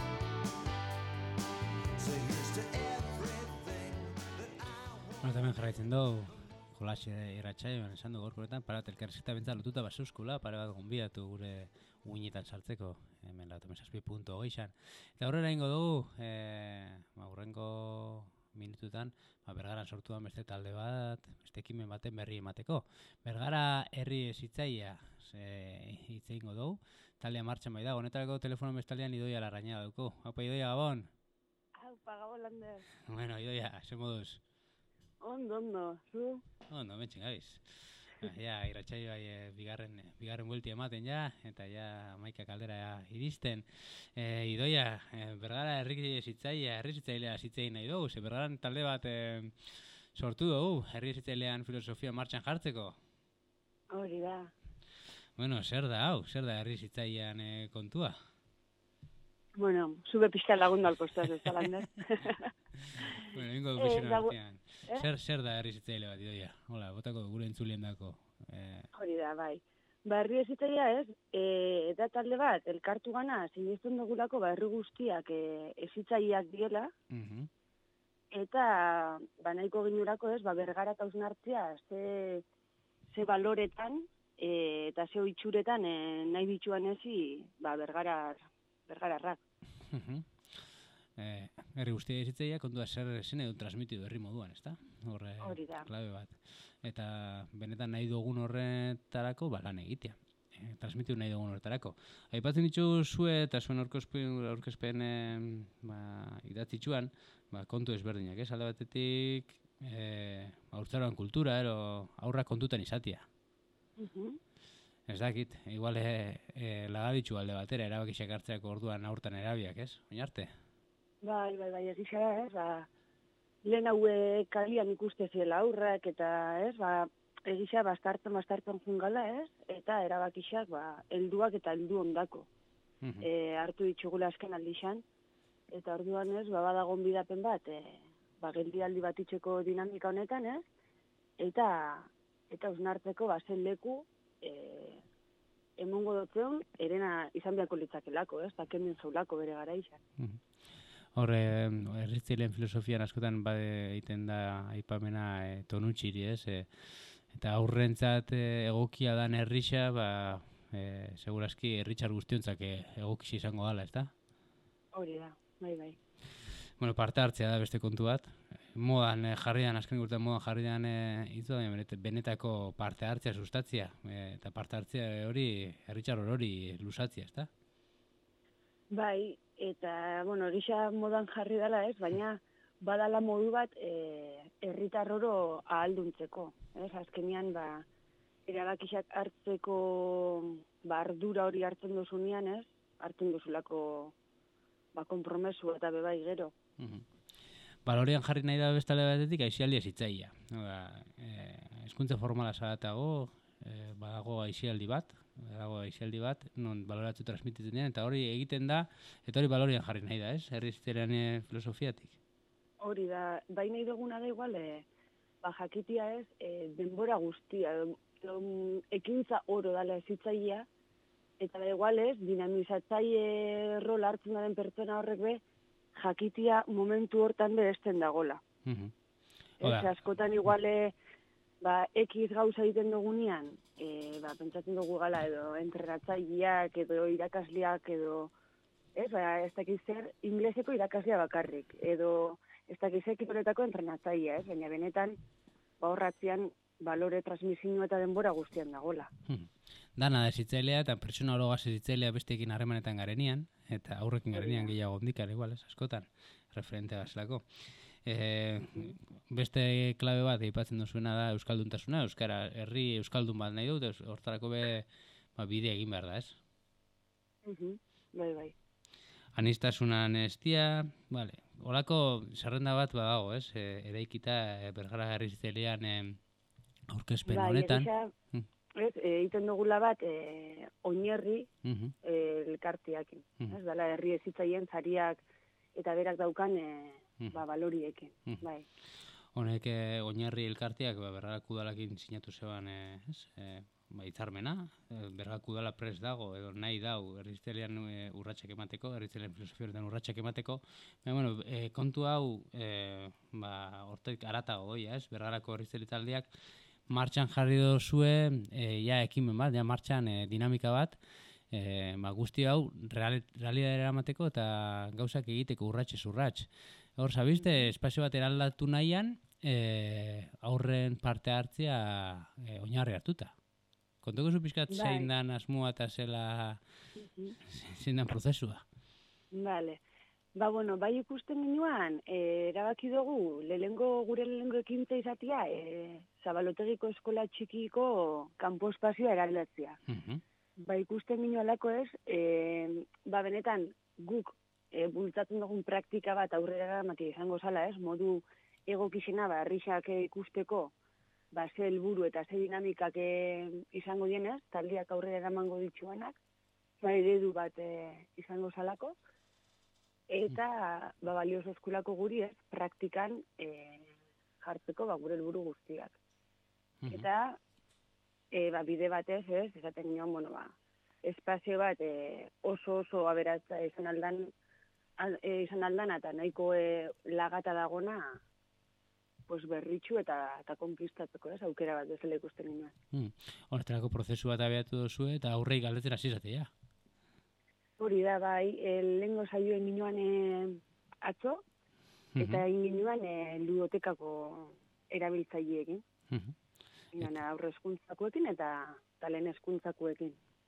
So here's to everything that I want. Bueno, tamen jarraitzen dugu, jolaxe irratsaioan esan du gorkoretan, para bat elkarrizketa bentsa lotuta baseuskula, pare bat gonbidatu gure uinetan sartzeko, hemen laurogeita zazpi puntu hogei. Eta horrela ingo dugu, eh, ba, urrengo minututan, ba, Bergaran sortu da beste talde bat, beste ekimen baten berri emateko. Bergara herri ezitzaia hitz egingo dugu, taldea martxan bai da, honetarako telefono bestaldean Idoia Larrañaga dauko. Haupa Idoia, Gabon! Haupa, Gabon, Lander. Bueno, Idoia, ze moduz? Ondo, ondo, zu? Ondo, mentxin gabiz. Ja, irratsaio bai, e, bigarren, bigarren buelti ematen ja, eta ja maika kaldera ja, iristen. E, Idoia, e, Bergara herri zitzailea, herri zitzailea zitzein nahi dugu, ze Bergaran talde bat e, sortu dugu, herri zitzailean filosofia martxan jartzeko. Hori da. Bueno, zer da hau, zer da herri zitzailean e, kontua? Bueno, zube pixka lagundu alkostaz, ez da, Lander. Bueno, ingo Eh, dugu dago- artean. eh? Zer, zer da herri zitzaile bat, Idoia? Hola, botako gure entzulien dako. Eh, Hori da, bai. Ba, herri ezitzaia ez, e, eta talde bat, elkartu gana, sinesten dugulako, ba, herri guztiak e, ezitzaileak diela, mhm. eta ba, nahiko ginurako ez, ba, Bergara eta hausnartzea, ze, ze baloretan, e, eta ze itxuretan e, nahi bitxuan ezi, ba, Bergarar, Bergararrak. Mhm. Eh, herri guztia izitzeia kontua zer zen edo transmitidu herri moduan, ezta? Horre, Hori da. klabe bat. Eta benetan nahi dugun horretarako ba, lan egitea. transmitu nahi dugun horretarako. Aipatzen ditu zue eta zuen aurkezpen, aurkezpen e, ba, idatzitzuan, ba, kontu ezberdinak, ez? Alde batetik, e, haurtzaroan kultura, ero aurrak kontutan izatia. Mhm. Ez dakit, igual e, e, lagabitxu alde batera, erabakisak hartzeako orduan aurtan erabiak, ez? Oinarte? Bai, bai, bai, egisa da, ez, ba, lehen haue kalian ikuste zela aurrak, eta, ez, ba, egisa bastartzen, bastartzen jungala, ez, eta erabakixak, ba, helduak eta heldu ondako. Mhm. E, hartu ditugula azken aldixan, eta orduan, ez, ba, badagon bidapen bat, e, ba, geldialdi bat itxeko dinamika honetan, ez, eta, eta osnartzeko, ba, zen leku, e, emongo dotzeun, erena izan beharko litzakelako, ez, eta kemen zaulako bere garaixan. Mhm. Horre, erritzilen filosofian askotan bade egiten da aipamena e, tonutxiri, ez? E, eta aurrentzat e, egokia dan errixa, ba, e, segurazki erritxar guztiontzak e, egokixi izango dala, ez da? Hori da, bai, bai. Bueno, parte hartzea da beste kontu bat. Modan e, jarrian, azken urtean modan jarrian e, itzu, benet, benetako parte hartzea sustatzia. E, eta parte hartzea hori, erritxar hori lusatzia, ez da? Bai, eta, bueno, egisa modan jarri dela, ez, baina badala modu bat e, herritar oro ahalduntzeko, ez, azkenian, ba, erabakixak hartzeko, ba, ardura hori hartzen duzunean, ez, hartzen duzulako, ba, kompromesu eta bebai gero. Mhm. Balorian jarri nahi da bestale batetik aixialdi ezitzaia. E, hezkuntza formala zaratago, e, badago aixialdi bat, badago aixialdi bat, non baloratu transmititzen dien, eta hori egiten da, eta hori balorian jarri nahi da, ez? Herrizterean e, filosofiatik. Hori da, bai nahi duguna da igual, e, ba, jakitia ez, e, denbora guztia, edo, edo, ekintza oro dala ezitzaia, eta da igual ez, dinamizatzaile rol hartzen daren pertsona horrek be, jakitia momentu hortan beresten dagola. Mhm. Ez, askotan iguale, ba, X gauza egiten dugunean, e, ba, pentsatzen dugu gala edo entrenatzaileak edo irakasleak edo, ez, ba, ez dakiz zer, ingleseko irakaslea bakarrik, edo ez dakiz zer kiroletako entrenatzailea, ez, baina benetan, ba, horratzean, balore transmisioa eta denbora guztian dagola. Mhm. Dana da zitzailea eta pertsona oro gaz zitzailea besteekin harremanetan garenian, eta aurrekin garenian gehiago ondikar, igual, ez, askotan, referente gazlako. E, beste klabe bat aipatzen duzuena da euskalduntasuna, euskara herri euskaldun bat nahi dut, hortarako be ba, bide egin behar da, ez? Mhm, bai, bai. Anistasunan estia, vale. Olako zerrenda bat badago, ez? E, eraikita e, Bergara herrizitzailean e, aurkezpen bai, honetan. Egisa, Mm. ez, egiten dugula bat, e, oinerri Mhm, e, elkartiakin. Mhm. Ez, dala herri ezitzaien zariak eta berak daukan e, Mhm. ba, baloriekin. Mhm. Bai. Honek e, oinarri elkarteak ba, Bergarako udalakin sinatu zeban e, ez? E, ba, hitzarmena, e, Bergarako udala prest dago edo nahi dau herrizitzailean e, urratsak emateko, herrizitzailean filosofia horretan urratsak emateko. Baina, bueno, e, kontu hau e, ba, hortik aratago doia, ez? Bergarako herrizitzaile taldeak martxan jarri dozue, e, ja ekimen bat, ja martxan e, dinamika bat, e, ba, guzti hau realidadera eramateko eta gauzak egiteko urratxez urratx. Hor, zabizte, espazio bat eraldatu nahian, e, aurren parte hartzea e, oinarri hartuta. Kontoko zu pixkat Bai. zein dan asmoa eta zela Mhm. zein dan prozesua. Vale. Ba, bueno, bai ikusten minuan, e, erabaki dugu, lehengo, gure lehengo ekintza izatea, e, Zabalotegiko eskola txikiko kanpo espazioa eraldatzea. Mhm. Ba, ikusten minualako ez, e, ba, benetan, guk e, bultzatzen dugun praktika bat aurrera eramatea izango zala ez, modu egokizena, ba, herrixak ikusteko, ba, ze helburu eta ze dinamikak e, izango dienez, taldeak aurrera eramango dituenak, ba, eredu bat e, izango zalako, eta ba, balioso eskulako guri ez, praktikan e, jartzeko ba, gure helburu guztiak. Mhm. Eta e, ba, bide batez ez, esaten nion, bueno, ba, espazio bat e, oso oso aberatza izan aldan, al, e, izan aldana eta nahiko e, lagata dagona pues, berritxu eta, eta konkistatzeko ez, aukera bat bezala ikusten nion. Hmm. Horretarako prozesu bat abiatu duzue eta aurrei galdetzen hasi zatea. Hori da, bai, e, lehengo saioen minuan e, atzo, eta egin ginoan e, ludotekako erabiltzaileekin. Mhm. Ginoan aurre eskuntzakoekin eta, eta lehen eskuntzakoekin.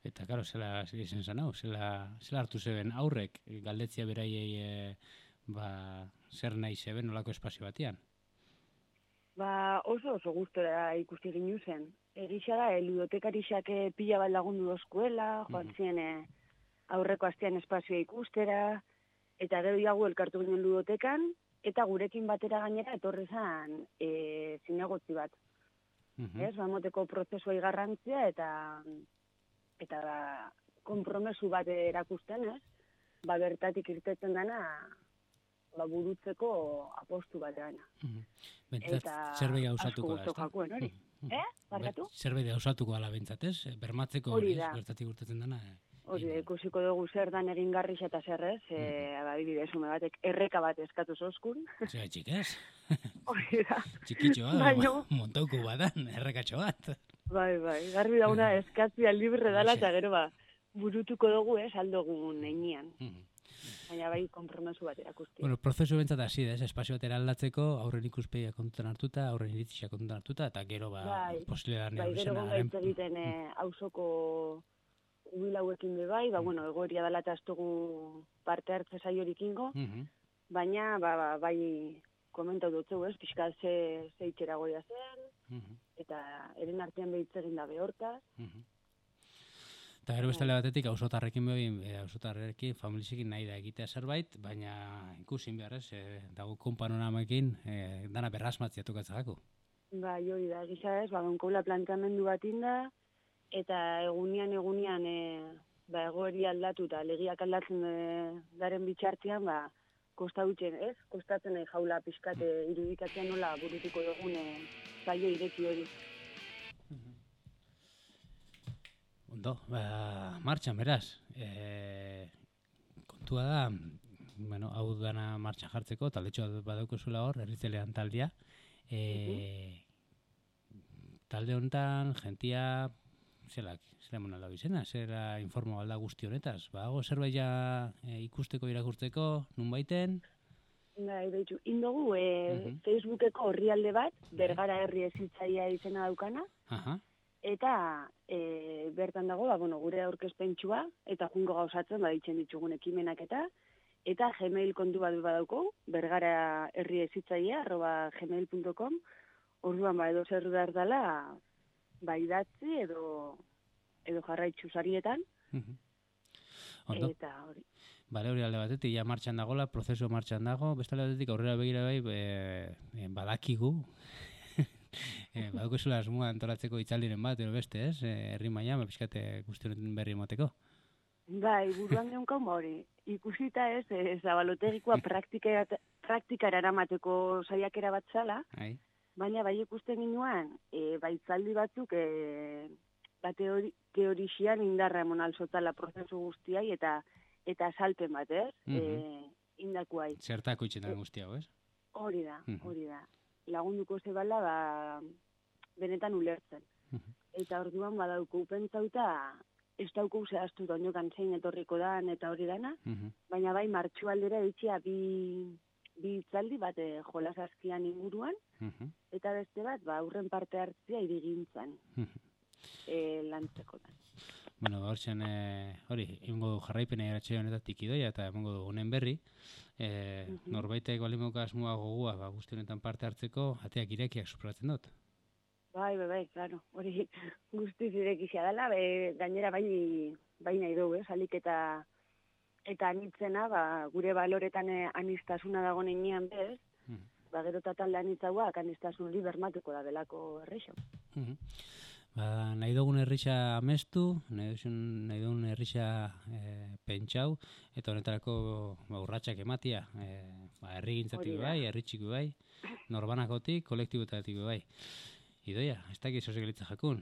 Eta, karo, zela, zela izan zen hau, zela, zela hartu zeben aurrek galdetzia beraiei e, ba, zer nahi zeben olako espazio batean. Ba, oso oso gustora ikusti ginu zen. Egisa da, ludotekarixak eh, pila bat lagundu dozkuela, joan Mhm. ziren eh, aurreko astean espazioa ikustera, eta gero iagu elkartu ginen ludotekan, eta gurekin batera gainera etorri zen e, zinegotzi bat. Mhm. Ez, ba, moteko prozesua garrantzia eta eta ba, konpromesu bat erakusten, ez? Ba, bertatik irtetzen dana ba, burutzeko apostu bat dana. Mhm. Bentsat, Eta zerbait asko gauzatuko da, gusto ezta? jakuen, hori. Mhm. Eh? Barkatu? Zerbait gauzatuko ala bentsat, ez? E, Bermatzeko Hori hori, ez? da. Bertatik urtetzen dana. e, Hori, egin da. ikusiko dugu zer dan egin garrix eta zer ez, e, ba, adibidez, ume batek erreka bat eskatu zozkun. Zer txik, ez? Hori da. Txikitxoa, Baino- ba, montauko badan, errekatxo bat. Bai, bai, garbi dauna eskatzia libre dala Horixe. eta gero ba, burutuko dugu ez, aldogun neinean. Mhm. Baina bai, konpromesu bat erakusti. Bueno, prozesu bentsat hasi da, ez? Espazio batera aldatzeko, aurren ikuspegia kontutan hartuta, aurren iritzia kontutan hartuta, eta gero, ba, Bai. posibilidad Bai, gero gonga hitz egiten eh, auzoko jubilauekin be bai, ba, bueno, egoeria dela eta ez dugu parte hartze saiorik ingo, Mhm. baina, ba, ba, bai, komentau dutzeu, ez, pixka ze, ze itxera goia zen, Mhm. eta eren artean behitz egin da behortaz. Mhm. Eta gero beste alde batetik, auzotarrekin behin, e, auzotarrekin, familizikin nahi da egitea zerbait, baina ikusin behar ez, e, dago konpanoramekin, e, dana berrasmatzia tokatzako. Bai, hori da, gisa ez, ba, donkola planteamendu bat inda, eta egunian, egunian, e, ba, egoeri aldatu eta legiak aldatzen e, daren bitxartean, ba, kosta dutxen, ez? Kostatzen nahi jaula pixkate irudikatzen nola burutuko dugun e, zaio ireki hori. Ondo, ba, martxan beraz. E, kontua da, bueno, hau dana martxan jartzeko, taldetxoa badaukozula hor, herritzelean taldea. E, talde honetan, jentia, zelak, zela monalda bizena, zela informo alda guzti honetaz. Ba, hago zerbait ja e, ikusteko, irakurtzeko, nun baiten. Bai, behitxu, indogu e, Mhm. Facebookeko orrialde bat, Bergara herri ezitzaia izena daukana, Aha, eta e, bertan dago, ba, bueno, gure aurkezpentsua, eta jungo gauzatzen baditzen ditugun ekimenak eta, eta Gmail kontu bat badauko, bergara herri ezitzaia, arroba gmail punto com, orduan ba, edo zer behar dela, ba, idatzi edo, edo jarraitzu sarietan, mhm. Ondo. eta hori. Bale, hori alde batetik, ja martxan dagola, prozesu martxan dago, beste alde batetik aurrera begira bai, e, e, badakigu, e, badukozula asmoa antolatzeko itzaldiren bat, edo beste, ez? E, herri mailan, pixkate guzti honetan berri emoteko. Bai, buruan geunkan ba hori. Ikusita ez, e, zabalotegikoa praktika, praktikara eramateko saiakera bat zala, Ai. baina bai ikusten ginuan, e, baitzaldi batzuk e, ba, teori, teorixian indarra emon alzotala prozesu guztiai eta eta salpen bat, ez? Mhm. E, indakuai. Zertako itxetan guzti hau, ez? Hori da, Mhm. hori da. Lagunduko zebala, ba, benetan ulertzen. Mhm. Eta orduan badauko pentsauta, ez dauko zehaztu doinokan zein etorriko dan eta hori dana, Mhm. baina bai martxu aldera ditxea bi, bi itzaldi bat e, jolas askian inguruan, Mhm. eta beste bat, ba, aurren parte hartzea irigintzan Mhm. e, lantzeko da. Bueno, hor zen, e, hori, emango du jarraipena eratxe honetatik idoia, eta emango du honen berri. E, Mhm. Norbaitek balimoko asmoa gogua, ba, guzti honetan parte hartzeko, ateak irekiak supratzen dut. Bai, bai, bai, claro. Hori guztiz irekizia dela, be, gainera bai, bai nahi dugu, eh? Salik eta eta anitzena, ba, gure baloretan eh, anistasuna dago nenean bez, Mhm. ba, gero eta talde anitzauak anistasun li bermatuko da belako errexo. Mhm. Ba, nahi dugun herrisa amestu, nahi dugun, nahi dugun herrisa e, pentsau, eta honetarako ba, urratsak ematia, e, ba, herrigintzatik Hori da. bai, herritxik bai, norbanakotik, kolektibotatik bai. Idoia, ez dakit zozek elitza jakun.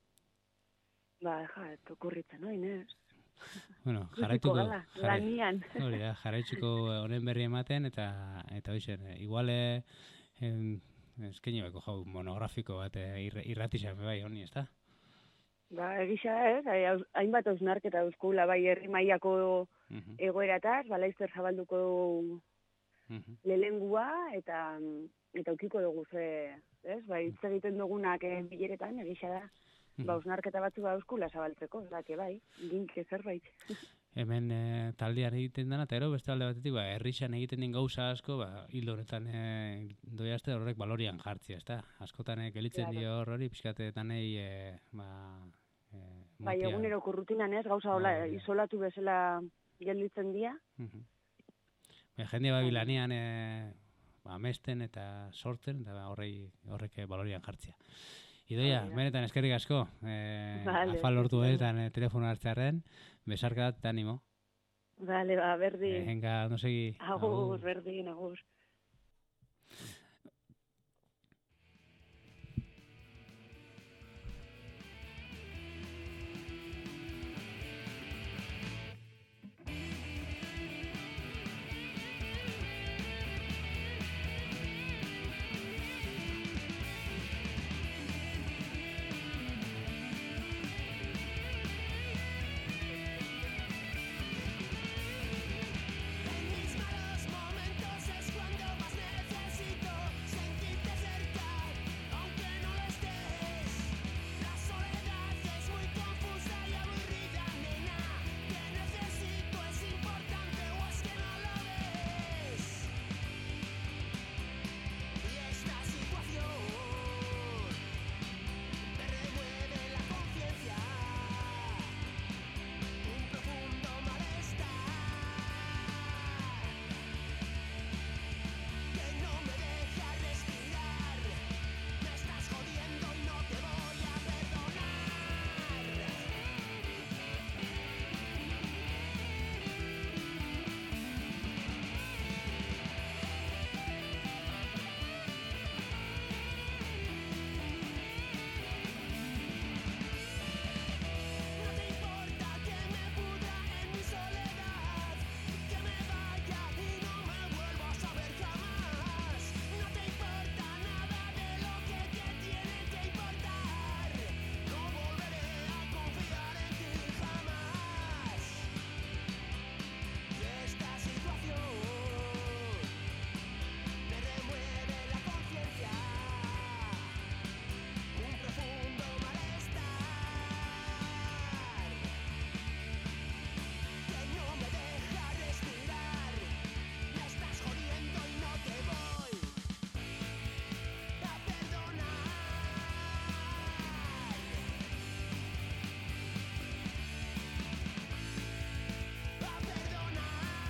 Ba, ja, okurritzen, no, Inez? Bueno, Ikusiko jarraituko, gala, jarrai- lanian. hori da, jarraitzuko honen berri ematen, eta eta hoizen, igual eh, em, eskaini bako jau monografiko bat eh, irra- irratixan bai honi, ez da? Ba, egisa ez, hai- haus- hainbat hausnarketa dauzkula bai herri mailako Mhm, egoerataz, ba, laizter zabalduko dugu mhm, lelengua, eta eta ukiko dugu ze, ez? Ba, hitz egiten dugunak eh, bileretan, egisa da, ba, ausnarketa batzu bauskula zabaltzeko, da, que bai, ginke zerbait. Hemen e, taldean egiten dena, eta ero beste alde batetik, ba, herrixan egiten den gauza asko, ba, hildo honetan e, doiazte horrek balorian jartzia, ezta? Askotan e, gelitzen Claro. dio hor hori, pixkatetan egin, e, ba, e, Bai, motia. eguneroko rutinan ez, gauza hola, Ah, ja. isolatu bezala gelditzen dira. Mhm. Ba, jende bai lanean e, ba, amesten eta sortzen, eta ba, horrei, horrek e, balorian jartzia. Idoia, Hori da. benetan eskerrik asko, e, Vale, afal lortu vale. etan e, telefono hartzearen, besarka eta animo. Vale, ba, berdin. Venga, no segi. Agur, berdin, agur. En mis malos momentos es cuando más necesito sentirte cerca, aunque no lo estés. La soledad es muy confusa y aburrida, nena. Te necesito, es importante o es que no lo ves. Y esta situación me remueve la conciencia, un profundo malestar que no me deja respirar. Me estás jodiendo y no te voy a perdonar. No te importa que me pudra en mi soledad, que me vaya y no me vuelva a saber jamás. No te importa nada de lo que te tiene que importar. No volveré a confiar en ti jamás. Y esta situación me remueve la conciencia, un profundo malestar que no me deja respirar. Me estás jodiendo y no te voy a perdonar. A perdonar.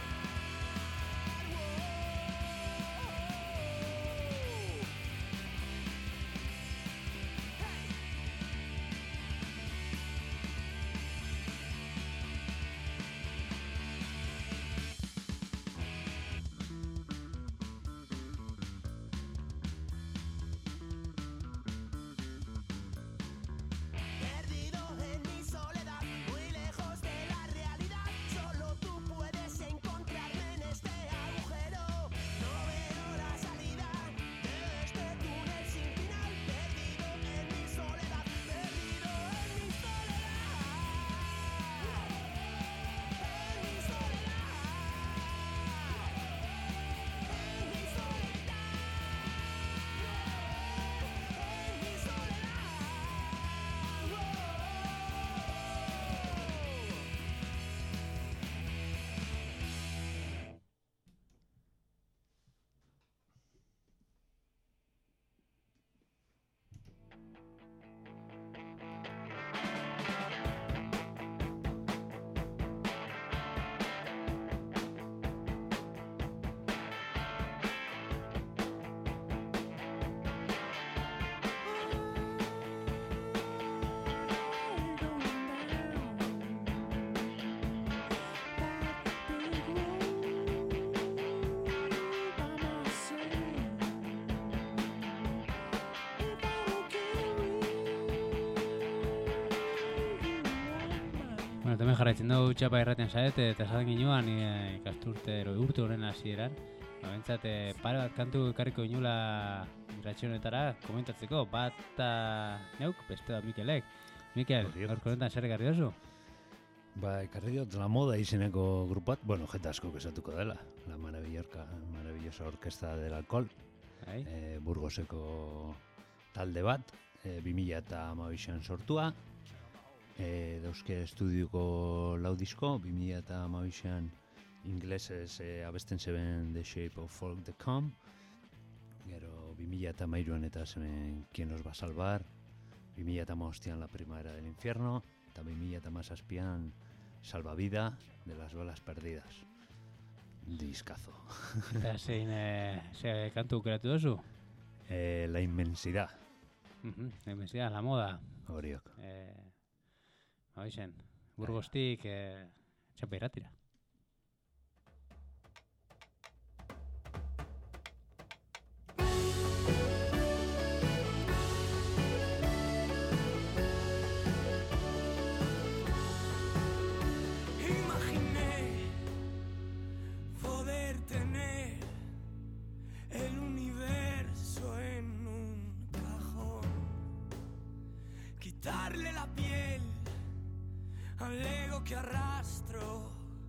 Perdido en mi soledad, muy lejos de la realidad. Solo tú puedes encontrarme en este agujero. No veo la salida de este túnel sin final. Perdido en mi soledad, perdido en mi soledad. En mi soledad. En mi soledad. En mi soledad. Bueno, hemen jarraitzen dugu txapa irraten saete, eta esaten ginuan e, ikasturte, ero urte horren hasieran. Ba, bentsat, e, pare bat kantu ekarriko ginula irratxionetara komentatzeko, bat eta neuk, beste da Mikelek. Mikel, Hori, gaurko honetan zer ekarri dozu? Ba, ekarri dut La Moda izeneko grupat, bueno, jeta asko kesatuko dela, la maravillosa, maravillosa orkesta del alcohol, Bai? e, Burgoseko talde bat, e, bi mila hamabostan sortua, e, dauzke estudioko lau disko, bi mila hamabostan inglesez e, abesten zeben The Shape of Folk The Come, gero bi mila hamairuan eta zeben Quien nos va a salvar, bi mila hamabostean La primavera del infierno, eta bi mila hamazazpian Salvavida de las balas perdidas. Diskazo. Eta zein, eh, ze kantu kreatu duzu? Eh, la inmensidad. Mhm, la inmensidad, la moda. Horiok. Eh, Hoixen, Burgostik eh, txapa irratira. Imaginé poder tener el universo en un cajón, quitarle la piel al ego que arrastro,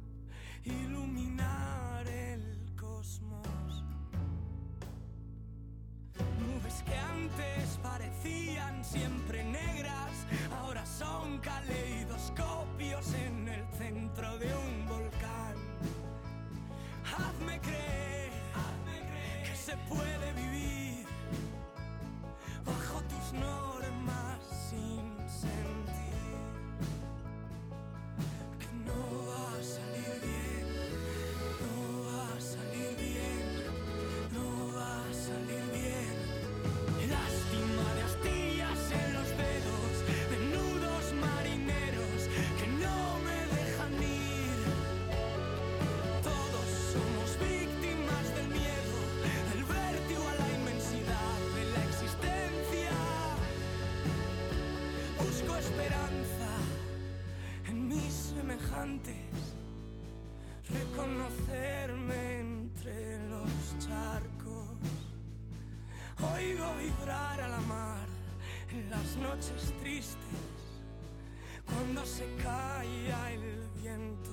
iluminar el cosmos. Nubes que antes parecían siempre negras, ahora son caleidoscopios en el centro de un volcán. Hazme creer, hazme creer que se puede vivir bajo tus normas sin sentir, que no va a salir bien, no va a salir bien, no va a salir bien. Lástima de astillas en los dedos, de nudos marineros que no me dejan ir. Todos somos víctimas del miedo, del vértigo a la inmensidad de la existencia. Busco esperanza en mis semejantes, reconocerme entre los charcos. Oigo vibrar a la mar en las noches tristes, cuando se calla el viento.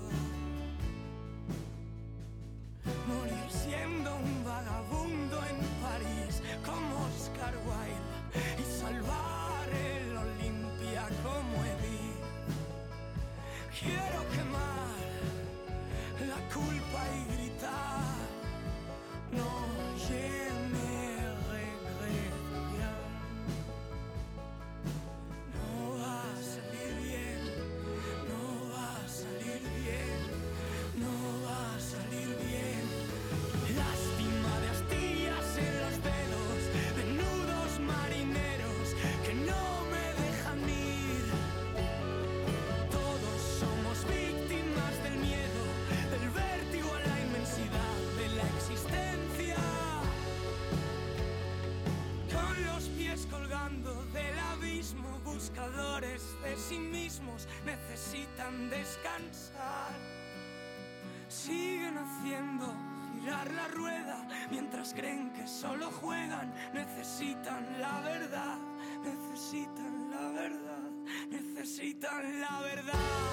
Morir siendo un vagabundo en París como Oscar Wilde y salvar el Olimpia como Edith. Quiero quemar la culpa y gritar, no je me regrette bien. No va a salir bien, no va a salir bien, no va a salir bien. Lástima de astillas en los dedos, de nudos marineros que no me dejan ir. Todos somos víctimas del miedo, del vértigo a la inmensidad de la existencia. Con los pies colgando del abismo, buscadores de sí mismos necesitan descansar. Siguen haciendo girar la rueda mientras creen que solo juegan. Necesitan la verdad, necesitan la verdad, necesitan la verdad.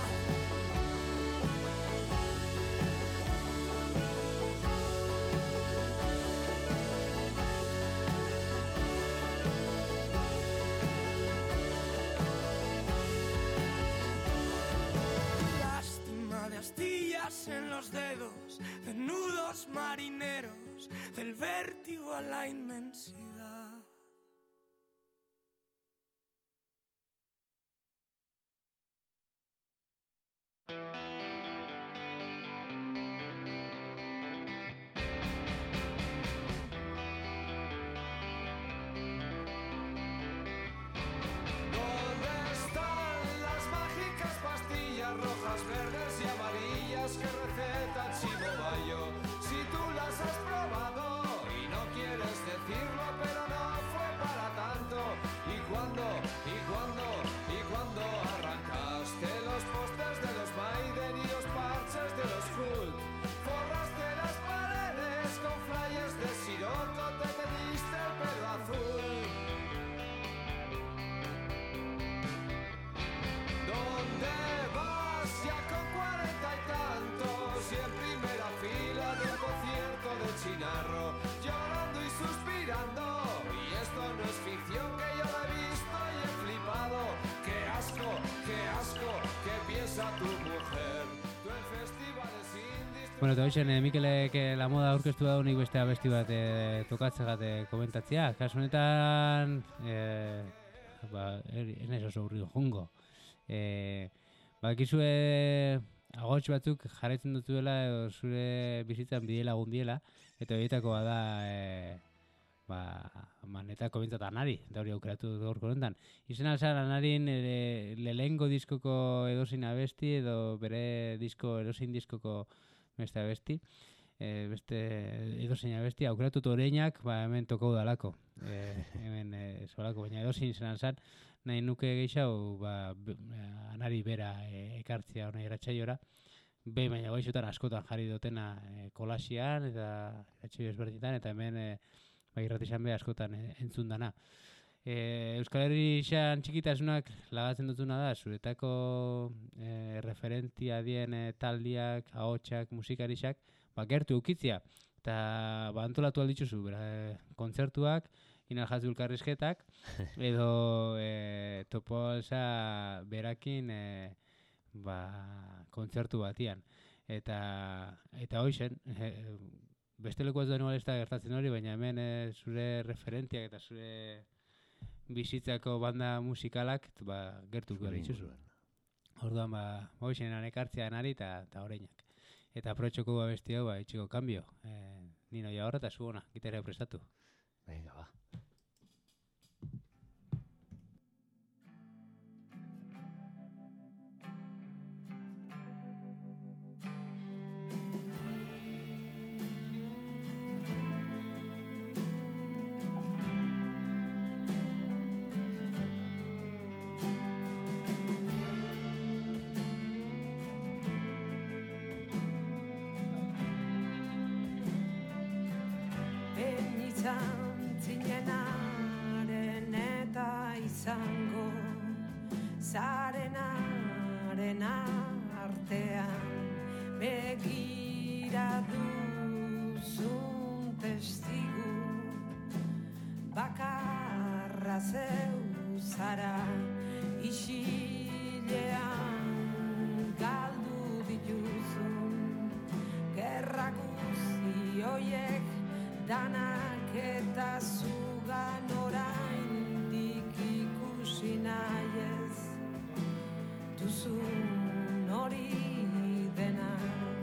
Lástima de astillas en los dedos, de nudos marineros, del vértigo a la inmensidad. ¿Dónde están las mágicas pastillas rojas, verdes y amarillas que receta Chivo Bayo? Si tú las has probado y no quieres decirlo, pero no fue para tanto. ¿Y cuándo, y cuándo, y cuándo arrancaste los postes de los Maiden y los parches de los Hulk? Forraste las paredes con flyers de Siroco, te pediste el pelo azul. ¿Dónde vas? Ya con tienes a tu mujer. Tú en festivales indies. Bueno, eta hoxen, eh, Mikelek eh, la moda aurkeztu da nik beste abesti bat eh, tokatzegat eh, komentatzea. Kasu honetan, eh, ba, er, enez oso urri jongo. Eh, Bakizue ahots batzuk jarraitzen dutuela edo zure bizitzan bide lagun diela, eta horietako bada e, ba, manetako bintzat Anari, eta hori aukeratu dut gaurko honetan. Izen alzan Anarin e, lehengo diskoko edozein abesti edo bere disko edozein diskoko beste abesti, e, beste edozein abesti, aukeratu oreinak, ba, hemen tokau dalako. E, hemen e, zolako, baina edozein zen alzan, nahi nuke gehiago, ba, be, Anari bera e, ekartzea hona irratxaiora, behin baina goizutan askotan jarri dutena e, kolasian eta irratxaio ezberdinetan, eta hemen e, ba, irratizan be askotan e, entzun dana. E, Euskal Herrixan txikitasunak lagatzen dutuna da, zuretako e, referentia dien e, taldiak, ahotsak, musikarixak, ba, gertu eukitzia, eta ba, antolatu alditzuzu, bera, e, kontzertuak, Inaljazu elkarrizketak, edo e, topo alza berakin e, ba, kontzertu batian. Eta, eta hoixen, e, beste leku ez da nual ez da gertatzen hori, baina hemen e, zure referentiak eta zure bizitzako banda musikalak ba, gertuko ditzuzu. Orduan, ba, hoixen anekartzea Anari eta oreinak. Eta aprotxoko abesti hau, ba, itxiko kambio. E, Nino ja horra eta zu ona, gitara prestatu. Venga, va. Zintzinenaren eta izango zarenaren artean begira duzun testigu bakarra zeu zara isilean galdu dituzun gerra guzti hoiek danak eta zugan oraindik ikusi nahiez duzun hori dena.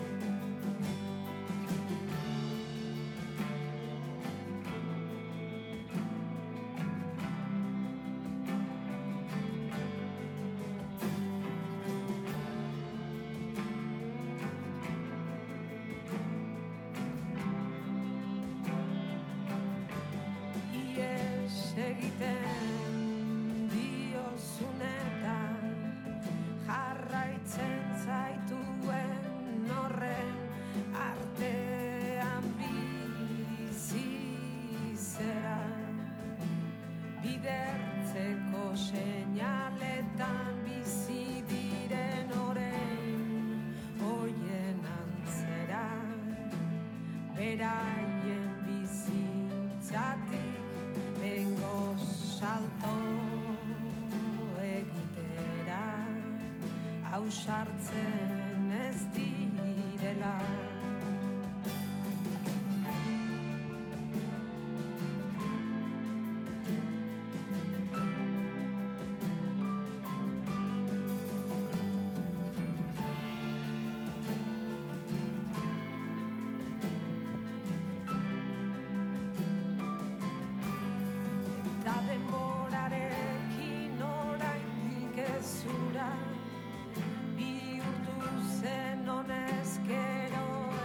Egiten diozunetan jarraitzen zaituen horren artean bizi zera bidertzeko seinaletan bizi diren orain hoien antzera beraien bizitzatik bengo salto egitera ausartzen ez direla. Denborarekin oraindik ez zura bihurtu zen honezkero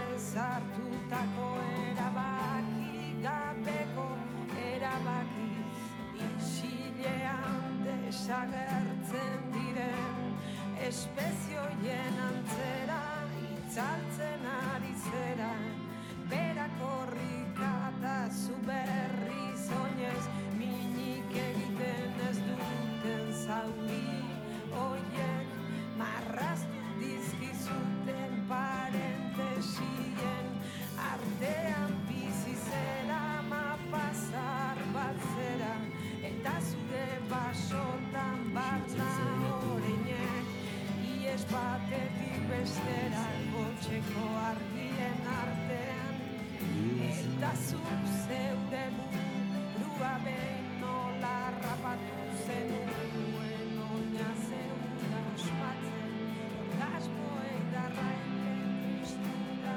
batetik bestera gotxeko argien artean eta zuk zeure burua behin nola rapatu zenuen oina zeura ospatzen orgasmoei darrailen tristura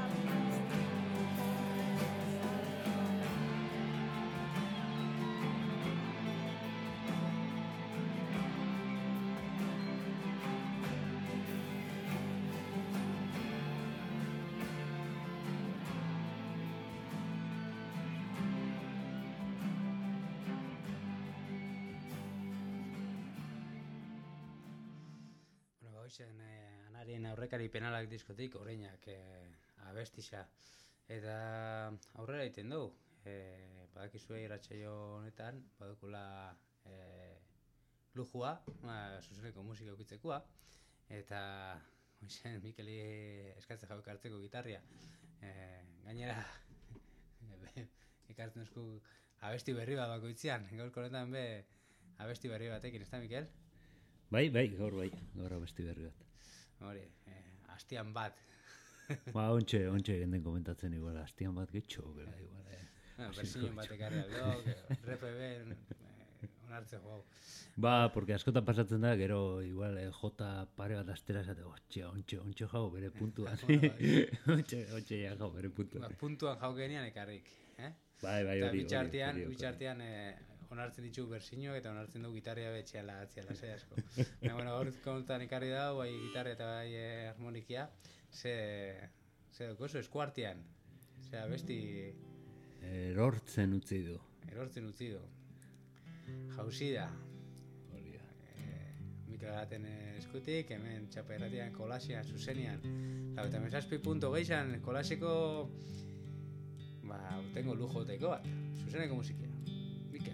Hoxen, eh, anarien aurrekari penalak diskotik, oreinak eh, abestisa. Eta aurrera egiten dugu. Eh, badakizue irratsaio honetan, badukula eh, lujua, ma, zuzeneko musika ukitzekoa. Eta hoxen, Mikeli eskatze jauk hartzeko gitarria. Eh, gainera, ekartzen duzku abesti berri bat bakoitzean. Gaurko honetan be abesti berri batekin, ez da, Mikel? Bai, bai, gaur bai, gaur abesti berri bat. Hori, eh, astian bat. Ba, ontxe, ontxe genden komentatzen igual, astian bat getxo, bera, igual, eh. Bueno, bersiñon bat ekarri aldo, R P B eh, onartze jo. Ba, porque askotan pasatzen da, gero, igual, eh, jota pare bat astera esate, ontxe, ontxe, ontxe jau, bere puntuan. Ontxe, ontxe ja jau, bere puntuan. Ba, puntuan jau genian ekarrik, eh? Bai, bai, Eta hori, bitxartean, hori, hori, bitxartean eh, onartzen ditu bersiñoak eta onartzen du gitarria betxeala atziala, ze asko. Baina, bueno, gaur kontan ekarri dau, bai gitarra eta bai eh, harmonikia, ze, ze dukozu, eskuartean, ze abesti erortzen utzi du. erortzen utzi du. Jauzi da. Hori da. Eh, Mikel Garaten eh, eskutik, hemen txaperratian, kolasean, zuzenian. Lau, eta mesazpi punto geixan, kolaseko, ba, tengo lujo teko bat, zuzeneko musikia. Mikel.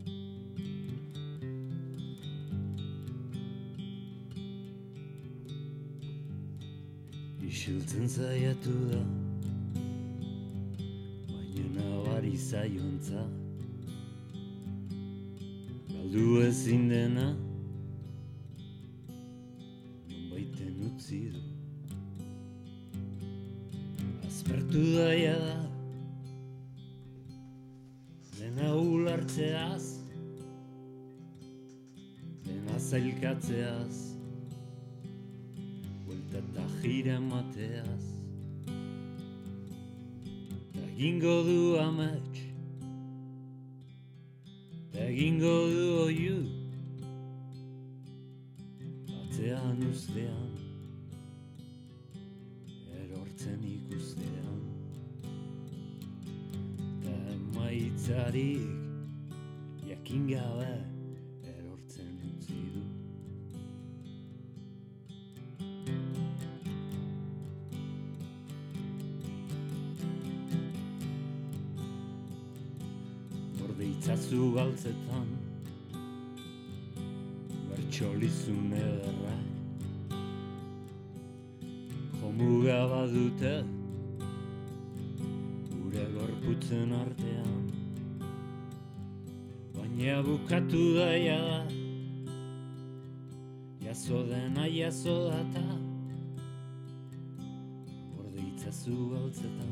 Isiltzen zaiatu da, baina nabari zaiontza, galdu ezin dena, nonbaiten utzi du. Azpertu daia da, dena ulartzeaz, dena zailkatzeaz, buelta eta jira emateaz. Ta egingo du amets, ta egingo du oiu, atzean ustean, erortzen ikustean. Ta emaitzarik, jakin gabe, erortzen utzi du. Morde itzazu galtzetan, bertsolizun ederrak, jomuga badute, gure gorputzen artean. Baina bukatu daia da, jaso dena jaso data, gorde itzazu galtzetan,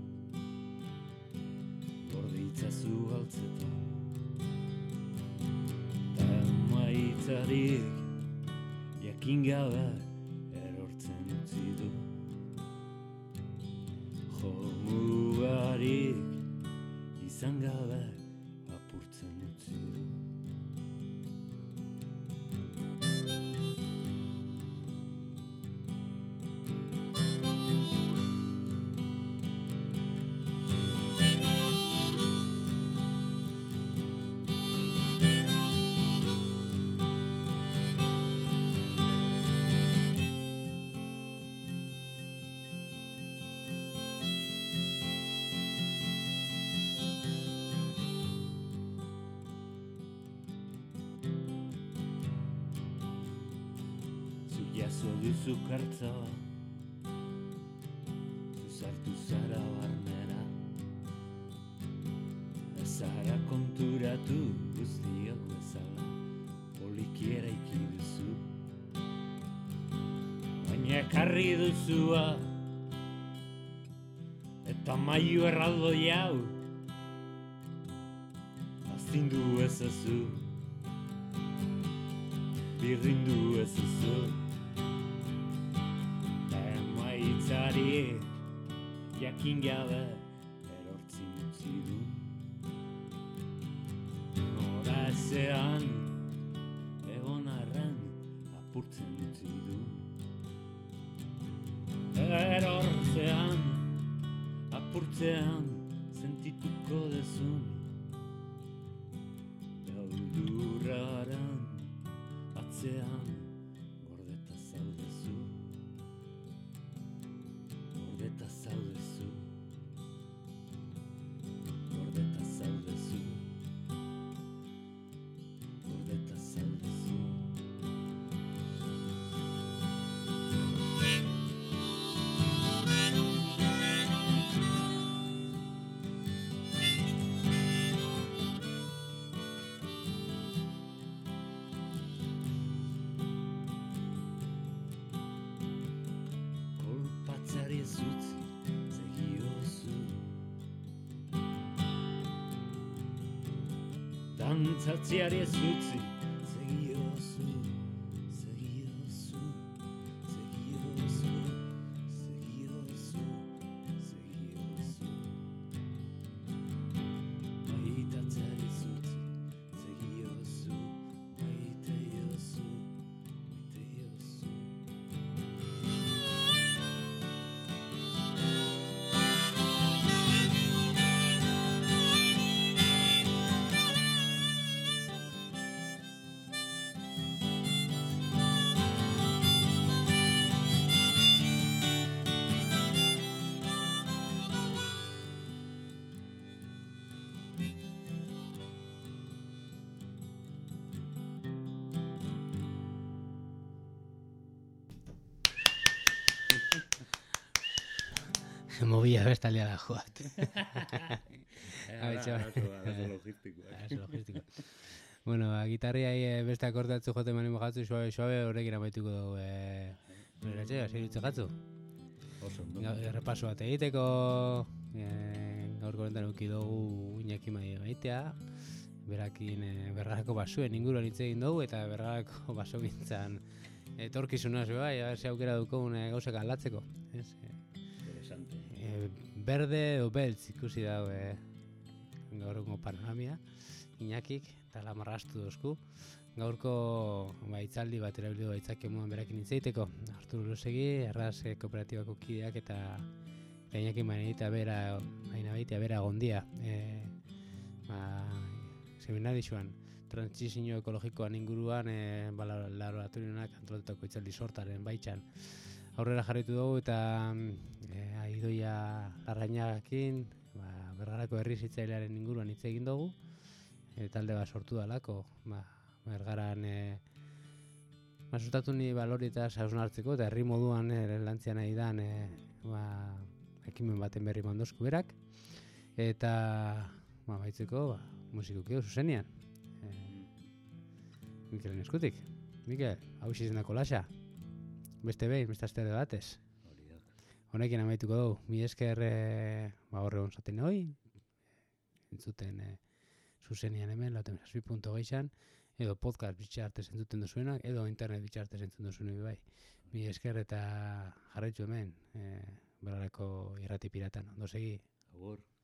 gorde itzazu galtzetan. Ta emaitzarik, jakin gabe, erortzen utzi du. Jomugarik, izan gabe, apurtzen utzi du. Jaso duzu kartzoa, zuzartu zara barnera, ez zara konturatu guztiok bezala, poliki eraiki duzu. baina ekarri duzua, eta mailu erraldo jau, azindu ezazu, birrindu ezazu, emaitzari jakin gabe erortzi utzi du. Nora ezean, egon arren apurtzen utzi du. Erortzean, apurtzean, sentituko dezun. Gaudurraren atzean, gordeta zaudezu. Gordeta zaudezu. Gordeta zaudezu. Gordeta zaudezu. Kolpatzeari ez utzi, segiozu. Dantzatzeari ez utzi, segiozu, segiozu, segiozu, segiozu, segiozu. Maitatzeari ez utzi, segiozu, maiteiozu, maiteiozu. Movia bestalea da joat. Arazo logistikoa. Arazo logistikoa. Bueno, ba, gitarriai eh, beste akordatzu jote manimo jatzu, suabe, suabe, horrekin amaituko dugu. Eh, Beratxe, asiritzen jatzu. Oso, no? Ga- Errepaso bat egiteko, eh, gaurko honetan eduki dugu Iñaki Mai maitea, berakin eh, bergarako basuen inguruan hitz egin dugu, eta bergarako baso gintzan etorkizunaz bai, a ber, ze aukera dukogun eh, gauzak aldatzeko. Ez, eh, Interesante. eh, berde edo beltz ikusi dago eh, gaurko panoramia, Iñakik, eta lamarrastu dozku. Gaurko ba, hitzaldi bat erabili du aitzaki moduan berakin hitz egiteko. Arturo Luzegi, Erraz eh, kooperatibako kideak eta eta Iñaki Mainaita bera, Mainabaitia bera gondia. Eh, ba, seminarixuan trantsizio ekologikoan inguruan eh, ba, la- laboratorioak antolatutako hitzaldi sortaren baitxan. Aurrera jarritu dugu eta eh, Aidoia Larrañagakin, ba, Bergarako herri zitzailearen inguruan hitz egin dugu. E, talde bat sortu dalako, ba, Bergaran e, ba, sustatu ni balori eta hausnartzeko eta herri moduan e, lantzia nahi dan e, ba, ekimen baten berri mandozku berak eta ba, baitzeko ba, musikukio zuzenean e, Mikelen eskutik. Mikel, hau izendako lasa beste behin, beste aste batez Hori da. honekin amaituko dugu. Mi esker e, ba, horre hon zaten hoi entzuten e, zuzenean hemen, lauten zazpi puntu geixan, edo podcast bitxartez entzuten duzuenak, edo internet bitxartez entzuten duzuenak bai. Mi esker eta jarraitu hemen, e, Bergarako irrati piratan. Ondo segi. Agur.